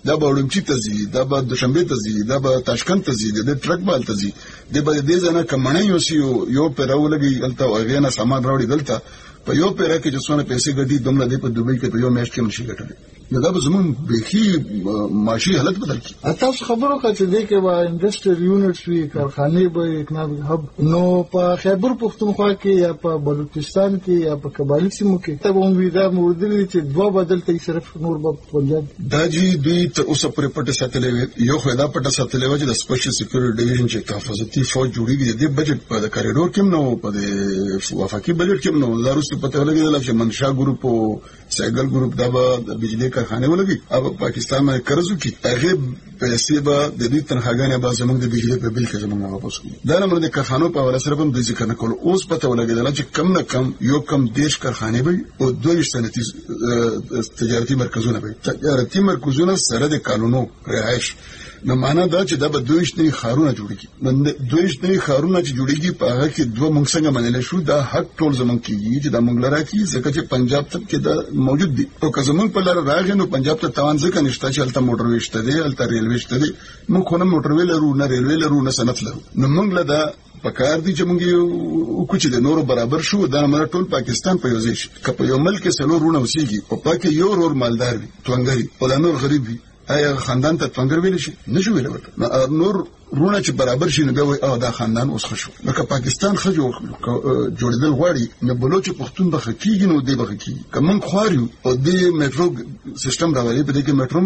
دا به اورمچی ته ځي، دا به دوشنبه ته ځي، دا به تاشکند ته ځي، د ټرک بال ته ځي، د به دې ځنه کمنۍ یو پیراو لګي الته هغه نه سامان راوړي دلته په یو پیرا کې چې څونه پیسې ګټي دومره دی په دوبۍ کې په یو میاشت کې نشي ګټلی. دا به زمون بخي معاشي حالت بدل کی. تاسو خبرو کوي چې دې کې به انډستریال یونټس وی، کارخانه به اکنامیک هب، نو په خیبر پختونخوا کې یا په بلوچستان کې یا په قبایلی سیمو کې ته هم ویدا موردلی چې دوه بدل ته صرف نور په پنجاب دا جی دوی ته اوس پر پټه ساتلې یو خدا پټه ساتلې و چې د سپیشل سکیورټي ډیویژن چې تحفظاتي فوج جوړیږي د بجټ په کاریډور کې نو په وفاقي بجټ کې نو داروسته پته ولګیدل چې منشا ګروپ او سایګل ګروپ دا به بجلی کارخانه ولګي. अब पाकिस्तान में कर्ज की هغه پیسې به د دې تنخواګانې به زموږ د بجلی په بل کې زموږ واپس کړي. دا نه مرده کارخانو په ولا سره هم د ذکر نه کول. اوس پته ولګیدل چې کم نه کم یو کم دیش کارخانه به او 2 صنعتي تجارتي مرکزونه به تجارتي مرکزونه سره د قانونو رعایت نو معنا دا چې دا به 2 نوي خارونه جوړیږي. نو 2 نوي خارونه چې جوړیږي په هغه کې دوه موږ څنګه منل شو دا حق ټول زمونږ کیږي چې دا موږ لرا کی ځکه چې پنجاب ته کې دا موجود دي. او که زمونږ په لار راغی نو پنجاب ته توان ځکه نشته چې الته موټر وشته دي، الته ریلوي شته دي. موږ خو نه موټر ویل لرو، نه ریلوي لرو، نه صنعت لرو. نو موږ له دا پکار دي چې موږ یو کوچ د نورو برابر شو. دا موږ ټول پاکستان په یوځای شي کله یو ملک سلورونه وسیږي او پکې یو رور مالدار وي، توانګري او نور غریب وي. آیا خاندان ته څنګه ویل شي؟ نشو ویل ورته. نور رونه چې برابر شي نو به او دا خاندان اوس خشو. لکه پاکستان خجو جوړیدل غواړي نو بلوچ پښتون به حقيقي نو دی به حقيقي. کوم خواريو او د میټرو سیستم راغلی په دې کې میټرو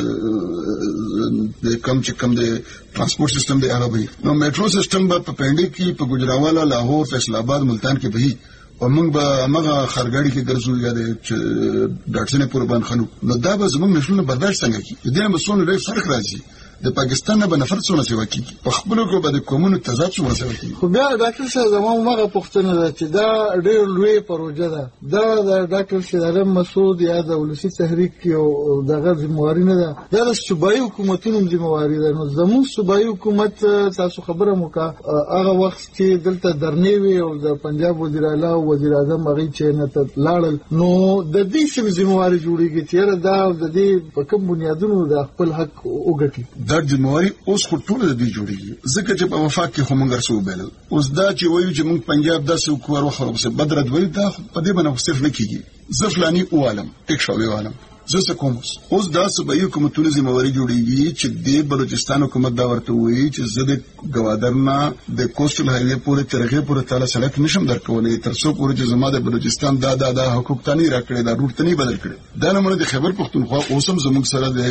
د کم د ترانسپورت سیستم دی هغه به نو میټرو سیستم په پنډي کې په ګجراوالا، لاهور، فیصل آباد، ملتان کې به او موږ به هغه خرګاړي کې ګرځو یا د ډاټسنه قربان خنو. نو دا به زموږ نشونه برداشت څنګه کی. دې نه مسونه ډېر فرق راځي. د پاکستان نه بنفرت څونه سیوا کیږي په خپل کو به د کومونو تضاد څونه سیوا کیږي. خو بیا ډاکټر صاحب زموږ مغه پښتنه ده چې دا ډېر لوی پروژه ده. دا د ډاکټر شیرالم مسعود یا د ولسی تحریک او دغه ذمہواری نه ده، دا د صوبایي حکومتونو ذمہواری ده. نو زموږ صوبایي حکومت تاسو خبره موکا هغه وخت چې دلته درنې وي او د پنجاب وزیر اعلی او وزیر اعظم هغه چې نه لاړل نو د دې سم ذمہواری جوړیږي چې دا د دې په کوم بنیادونو د خپل حق وګټي. دا ذمہواری اوس خو ټول د دې جوړیږي ځکه چې په وفاق کې هم غرسو بیل. اوس دا چې وایي چې موږ پنجاب داسې وکړو خو په بدرت وایي دا په دې باندې صرف نه کیږي. زفلانی او عالم ټیک شوی عالم زه کوم اوس دا صوبایي حکومتونو ذمہواری جوړیږي چې د بلوچستان حکومت دا ورته وایي چې زه د گوادرنا د کوسټل هایوې پورې ترغه پورې تعالی سړک نشم درکولای تر څو پورې چې زما د بلوچستان دا حقوق تانی راکړي دا روټ تانی بدل کړي. دا نه د خیبر پختونخوا اوسم زموږ سره د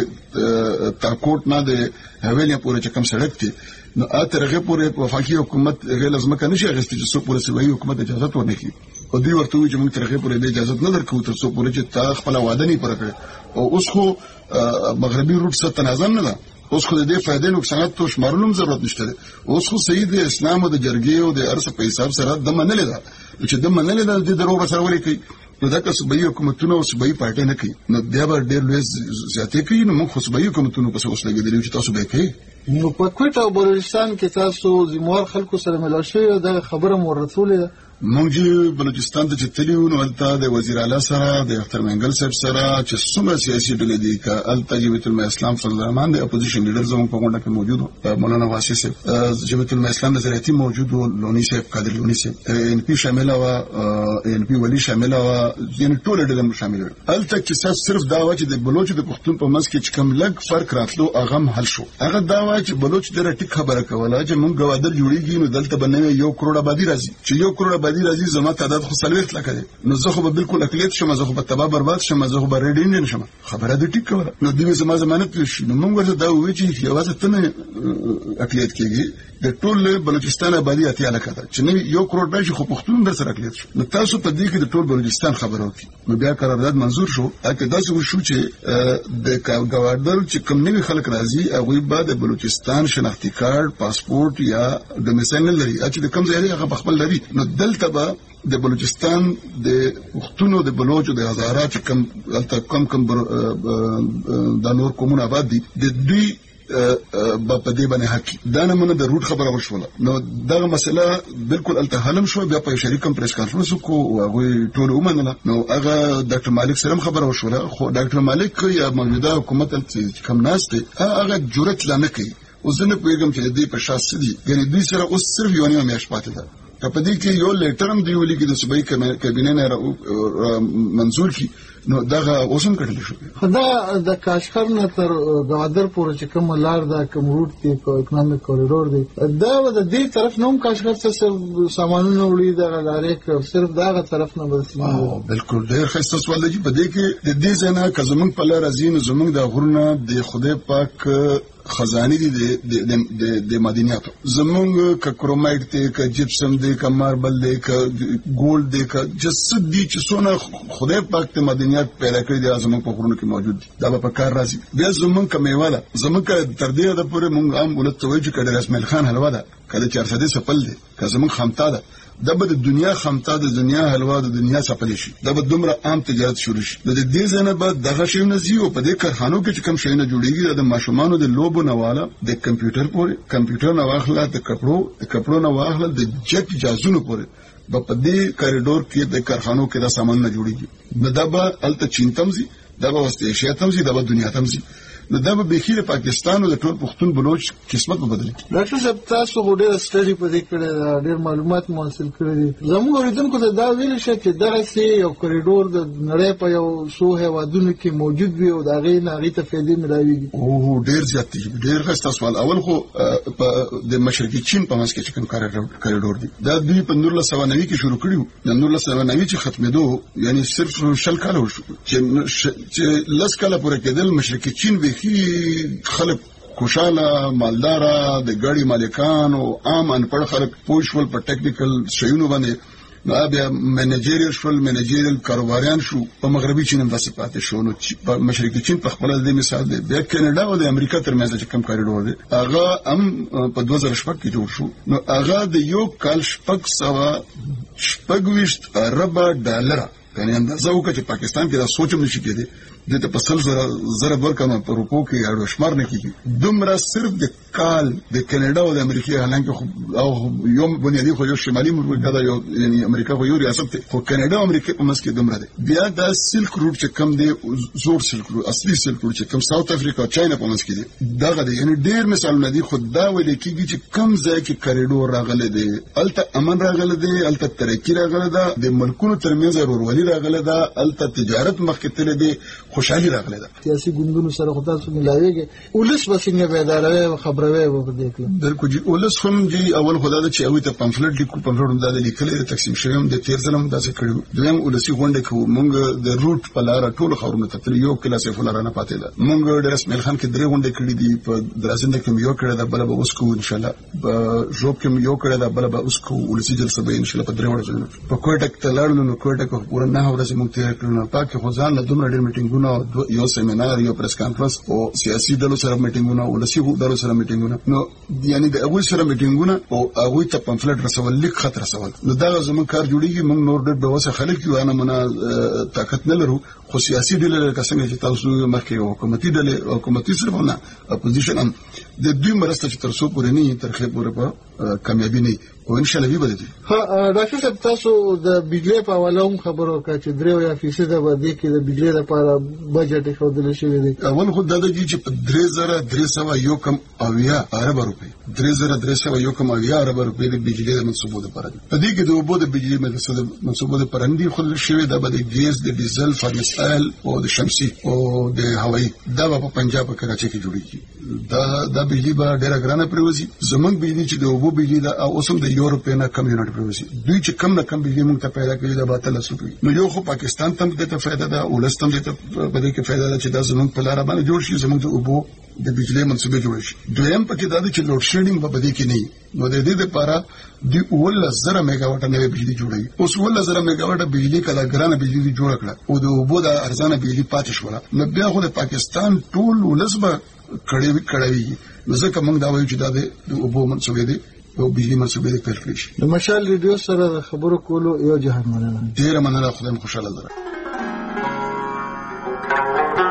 تاکوټ نه د هویلیا پورې چې کم سړک دی نو اترغه پورې وفاقي حکومت غیر لازمه کنه شي غوښتي چې څو پورې صوبایي حکومت اجازه ورنکړي. او دوی ورته وایي چې موږ ترغه پورې د اجازه نه درکو تر څو پورې چې تا خپل وعده نه پوره کړي. او اوس خو مغربي روټ څخه تنظیم نه ده. اوس خو د دې فائدې نقصانات تو شمارولم ضرورت نشته. اوس خو سید اسلام او د جرګې او د ارث په حساب سره د منل ده چې د منل ده د درو سره ورې کوي. نو دا که صوبایي حکومتونه او صوبایي پارټي نه کوي نو بیا به ډېر لوی زیاتې کوي. نو موږ صوبایي حکومتونو په اوس لګیدل چې تاسو به کوي. نو په کوټه او بلوچستان کې تاسو زموږ خلکو سره ملاو شوی دا خبره مورثولې موږ بلوچستان ته چتلیو نو الته د وزیر اعلی سره د اختر منګل صاحب سره چې څومره سیاسي ډلې دي کا الته جبهت الاسلام فضل الرحمن د اپوزیشن لیډر زموږ په غونډه کې موجود مولانا واسع صاحب جبهت الاسلام د زراعتي موجود لونی صاحب قادر لونی صاحب ان پی شامل او ان پی ولی شامل او یعنی ټول ډلې شامل الته کې صرف دا و چې د بلوچ د پښتون په منځ کې کم لګ فرق راتلو اغم حل شو. هغه دا و چې بلوچ د رټی خبره کوله چې موږ غوادر جوړیږي نو دلته بنوي 1 کروڑ آبادی راځي چې 1 کروڑ آبادی راځي زما تعداد خو سلويت لکه نو زه خو به بالکل اقلیت شم، زه خو به تباہ برباد شم، زه خو به ریډینډ شم. خبره دې ټیک کوله نو دوی زما ضمانت شي. نو موږ ورته دا وایو چې یوازې ته نه اقلیت کېږي د ټول بلوچستان آبادی اتیا لکه ده چې نو 1 کروڑ راشي خو پښتون در سره اقلیت شو. نو تاسو په دې کې د ټول بلوچستان خبره وکړي. نو بیا قرارداد منزور شو. اګه داسې وشو چې د گوادر چې کوم نوي خلک راځي هغه به د بلوچستان شناختی کارت پاسپورت یا د مثال لري چې د کوم ځای هغه خپل لري. نو دلته به د بلوچستان د پښتونو د بلوچو د هزارات کم د نور کومونه آباد دي د دوی په دې باندې حق دا نه منه د روټ خبره وشوله. نو دغه مسله بالکل التهالم شو. بیا په شریکم پریس کانفرنس کو او هغه ټول ومنله. نو هغه ډاکټر مالک سره خبره وشوله. خو ډاکټر مالک یا موجوده حکومت چې کم ناشته هغه جرأت لا نه کوي. اوس نه پیغام چې دې په شاسې دي ګنې دوی سره اوس صرف یو نه میاش پاتې ده. په دې کې یو لیټر هم دی ولې کې د صوبایي کابینې نه منظور کی. نو دغه اوسم کړل شو. خدا د کاشغر نه تر بادر پورې چې کوم لار دا کوم روټ دی کو اکونومیک کوریډور دی دا د دې طرف نوم کاشغر څخه سامانونه وړي دا لارې صرف داغه طرف نه بس. بالکل ډېر ښه سوال دی. په دې کې د دې ځنه کزمن په لار ازین زمنګ د غرونه د خدای پاک خزانه دي د مدنیاتو زمونږ ک کرومایټ ته ک جپسم دی ک ماربل دی ک ګولډ دی ک جسد دی چې څونه خدای پاک ته مدنیات پیدا کړی دي زمونږ په غرونو کې موجود دي. دا په کار راځي. بیا زمونږ ک میوه ده زمونږ تر دې د پورې مونږ عام ولته وایي چې کډه اسماعیل خان حلوا ده کله 400 سپل دی که زمونږ خامتا ده دا به د دنیا خامتا د دنیا حلوا د دنیا سپل شي. دا به دومره عام تجارت شروع شي. د دې ځنه به دغه شی نه زیو په دې کارخانو کې چې کوم شی نه جوړیږي د ماشومانو د لوبو نه والا د کمپیوټر پورې کمپیوټر نه واخله د کپړو نه واخله د جټ جازونو پورې په دې کریډور کې د کارخانو کې دا سامان نه جوړیږي. دا به الته چین تمزي دا به واستي ایشیا تمزي دا به دنیا تمزي. نو دا به بخیره پاکستان او د ټول پښتون بلوچ قسمت به بدل کی. ډاکټر صاحب تاسو غوډه سټډي په دې کې ډېر معلومات مو حاصل کړی دي. زموږ اوریدونکو ته دا ویل شي چې دغه سي یو کوریډور د نړۍ په یو سو هوادونو کې موجود وي او دا غي نه غي ته فائدې ملایوي. او ډېر زیات دي. ډېر ښه سوال. اول خو د مشرقي چین په منځ کې کوم کوریډور دي دا دوی په 1990 کې شروع کړیو. د 1990 چې ختمېدو یعنی صرف شل کال وشو چې لس کال پورې کېدل مشرقي چین به خلک خوشاله مالدارا د ګاډي مالکان او عام انپړ خلک پوښول په ټیکنیکل شیونو باندې. نو بیا منیجریل کاروباریان شو. په مغربي چین هم داسې پاتې شو. نو په مشرقي چین په خپل د مثال دی. بیا کینیډا او د امریکا ترمنځ چې کوم کوریډور دی هغه هم په 2006 کې جوړ شو. نو هغه د یو کال 620 ارب ډالر کنه اندازه وکړه چې پاکستان کې دا سوچم نشي کېدی. د په 100,000 ورکمه په روپو کې اړو شمار نه کیږي. دومره صرف د کال د کینیډا او د امریکا هلانکه او یو بنیادی خو یو شمالي امریکا دا یو یعنی امریکا خو یو ریاست دی خو کینیډا او امریکا په منځ کې دومره دی. بیا دا سلک روټ چې کم دی زور سلک روټ اصلي سلک روټ چې کم ساوث افریقا او چاینا په منځ کې دی دغه دی. یعنی ډیر مثالونه دي. خو دا ویل کېږي چې کم ځای کې کوریډور راغلی دی الته امن راغلی دی الته ترقی راغلی ده د ملکونو ترمنځ ورورولي راغلی ده الته تجارت مخکې تللی دی خوشحالي راغلی ده. سیاسي ګوندونو سره خو تاسو ملاويږي ولس به څنګه بیداروي او خبروي وکړي. بالکل جی ولس هم جی اول خدای ته چې اوی ته پامفلټ لیکو پامفلټ د لیکلې تقسیم شوم د تیر ځلم داسې کړو. دویم ولسی غونډه کوو مونږ د روټ په لار ټول خبرونه ته یو کلاسه فلاره نه پاتې ده. مونږ د اسماعیل خان کې درې غونډه کړې دي. په درازنده کې یو کړه ده بل به اوس کو ان شاء الله. په جوب کې یو کړه ده بل به اوس کو ولسی جلسه به ان شاء الله په درې ورځې په کوټه کې تلاړو. نو کوټه کې پورا نه ورځې مونږ تیر کړو. پاک خو ځان له دومره ډېر میټینګونه یو سیمینار یو پریس کانفرنس او سیاسي دلو سره میټینګونه ولسی دلو سره میټینګونه. نو یعنی د هغه سره میټینګونه او هغه ته پامفلټ رسول لیک خط رسول. نو دا زموږ کار جوړیږي. موږ نور ډېر به وسه خلک یو نه منا طاقت نه لرو. خو سیاسي ډلې کسانه چې تاسو مخکې حکومتي ډلې حکومتي سره نه اپوزیشن هم د دوی مرسته چې تر څو پورې نه ترخه پورې په کامیابی نه او ان شاء الله به بدلی. ها ډاکټر صاحب تاسو د بجلی په حواله هم خبرو کړه چې 3% به د کې د بجلی لپاره بجټ خوندل شوی دی. اول خو د دې چې په 3300 یو کم اویا ارب روپے 3300 یو کم اویا ارب روپے د بجلی د منصوبو لپاره دي. په دې کې د اوبو د بجلی منصوبو لپاره اندي خل شوی د بده ګیس د ډیزل فارمسایل او د شمسي او د هوایی دا په پنجاب او کراچي کې جوړیږي. دا بجلی به ډیره ګرانه پروزي. زمونږ بجلی چې د اوبو بجلی دا اوسم د یورپ نه کم یونټ پروزي. دوی چې کم نه کم بجلی موږ ته پیدا کړي دا باطل سوي. نو یو خو پاکستان ته د فائدہ ده ولستم د په دې کې فائدہ ده چې دا زمونږ په لار باندې جوړ شي. زمونږ د اوبو د بجلی منصوبه جوړ شي. دویم پکې دا چې لوډ شیډینګ په دې کې نه. نو د دې لپاره د 1000 میگاواټ نوې بجلی جوړوي. اوس 1000 میگاواټ بجلی کله ګرانه بجلی جوړ کړه او د اوبو د ارزانه بجلی پاتې شوله. نو بیا خو د پاکستان ټول ولسبه کړي. نو ځکه موږ دا وایو چې دا د اوبو منصوبه دي او بجلی منصوبه دي پیل کړی شي. د مشال ریډیو سره خبرو کولو یو جهان مننه. ډیره مننه. خدای مو خوشاله زره.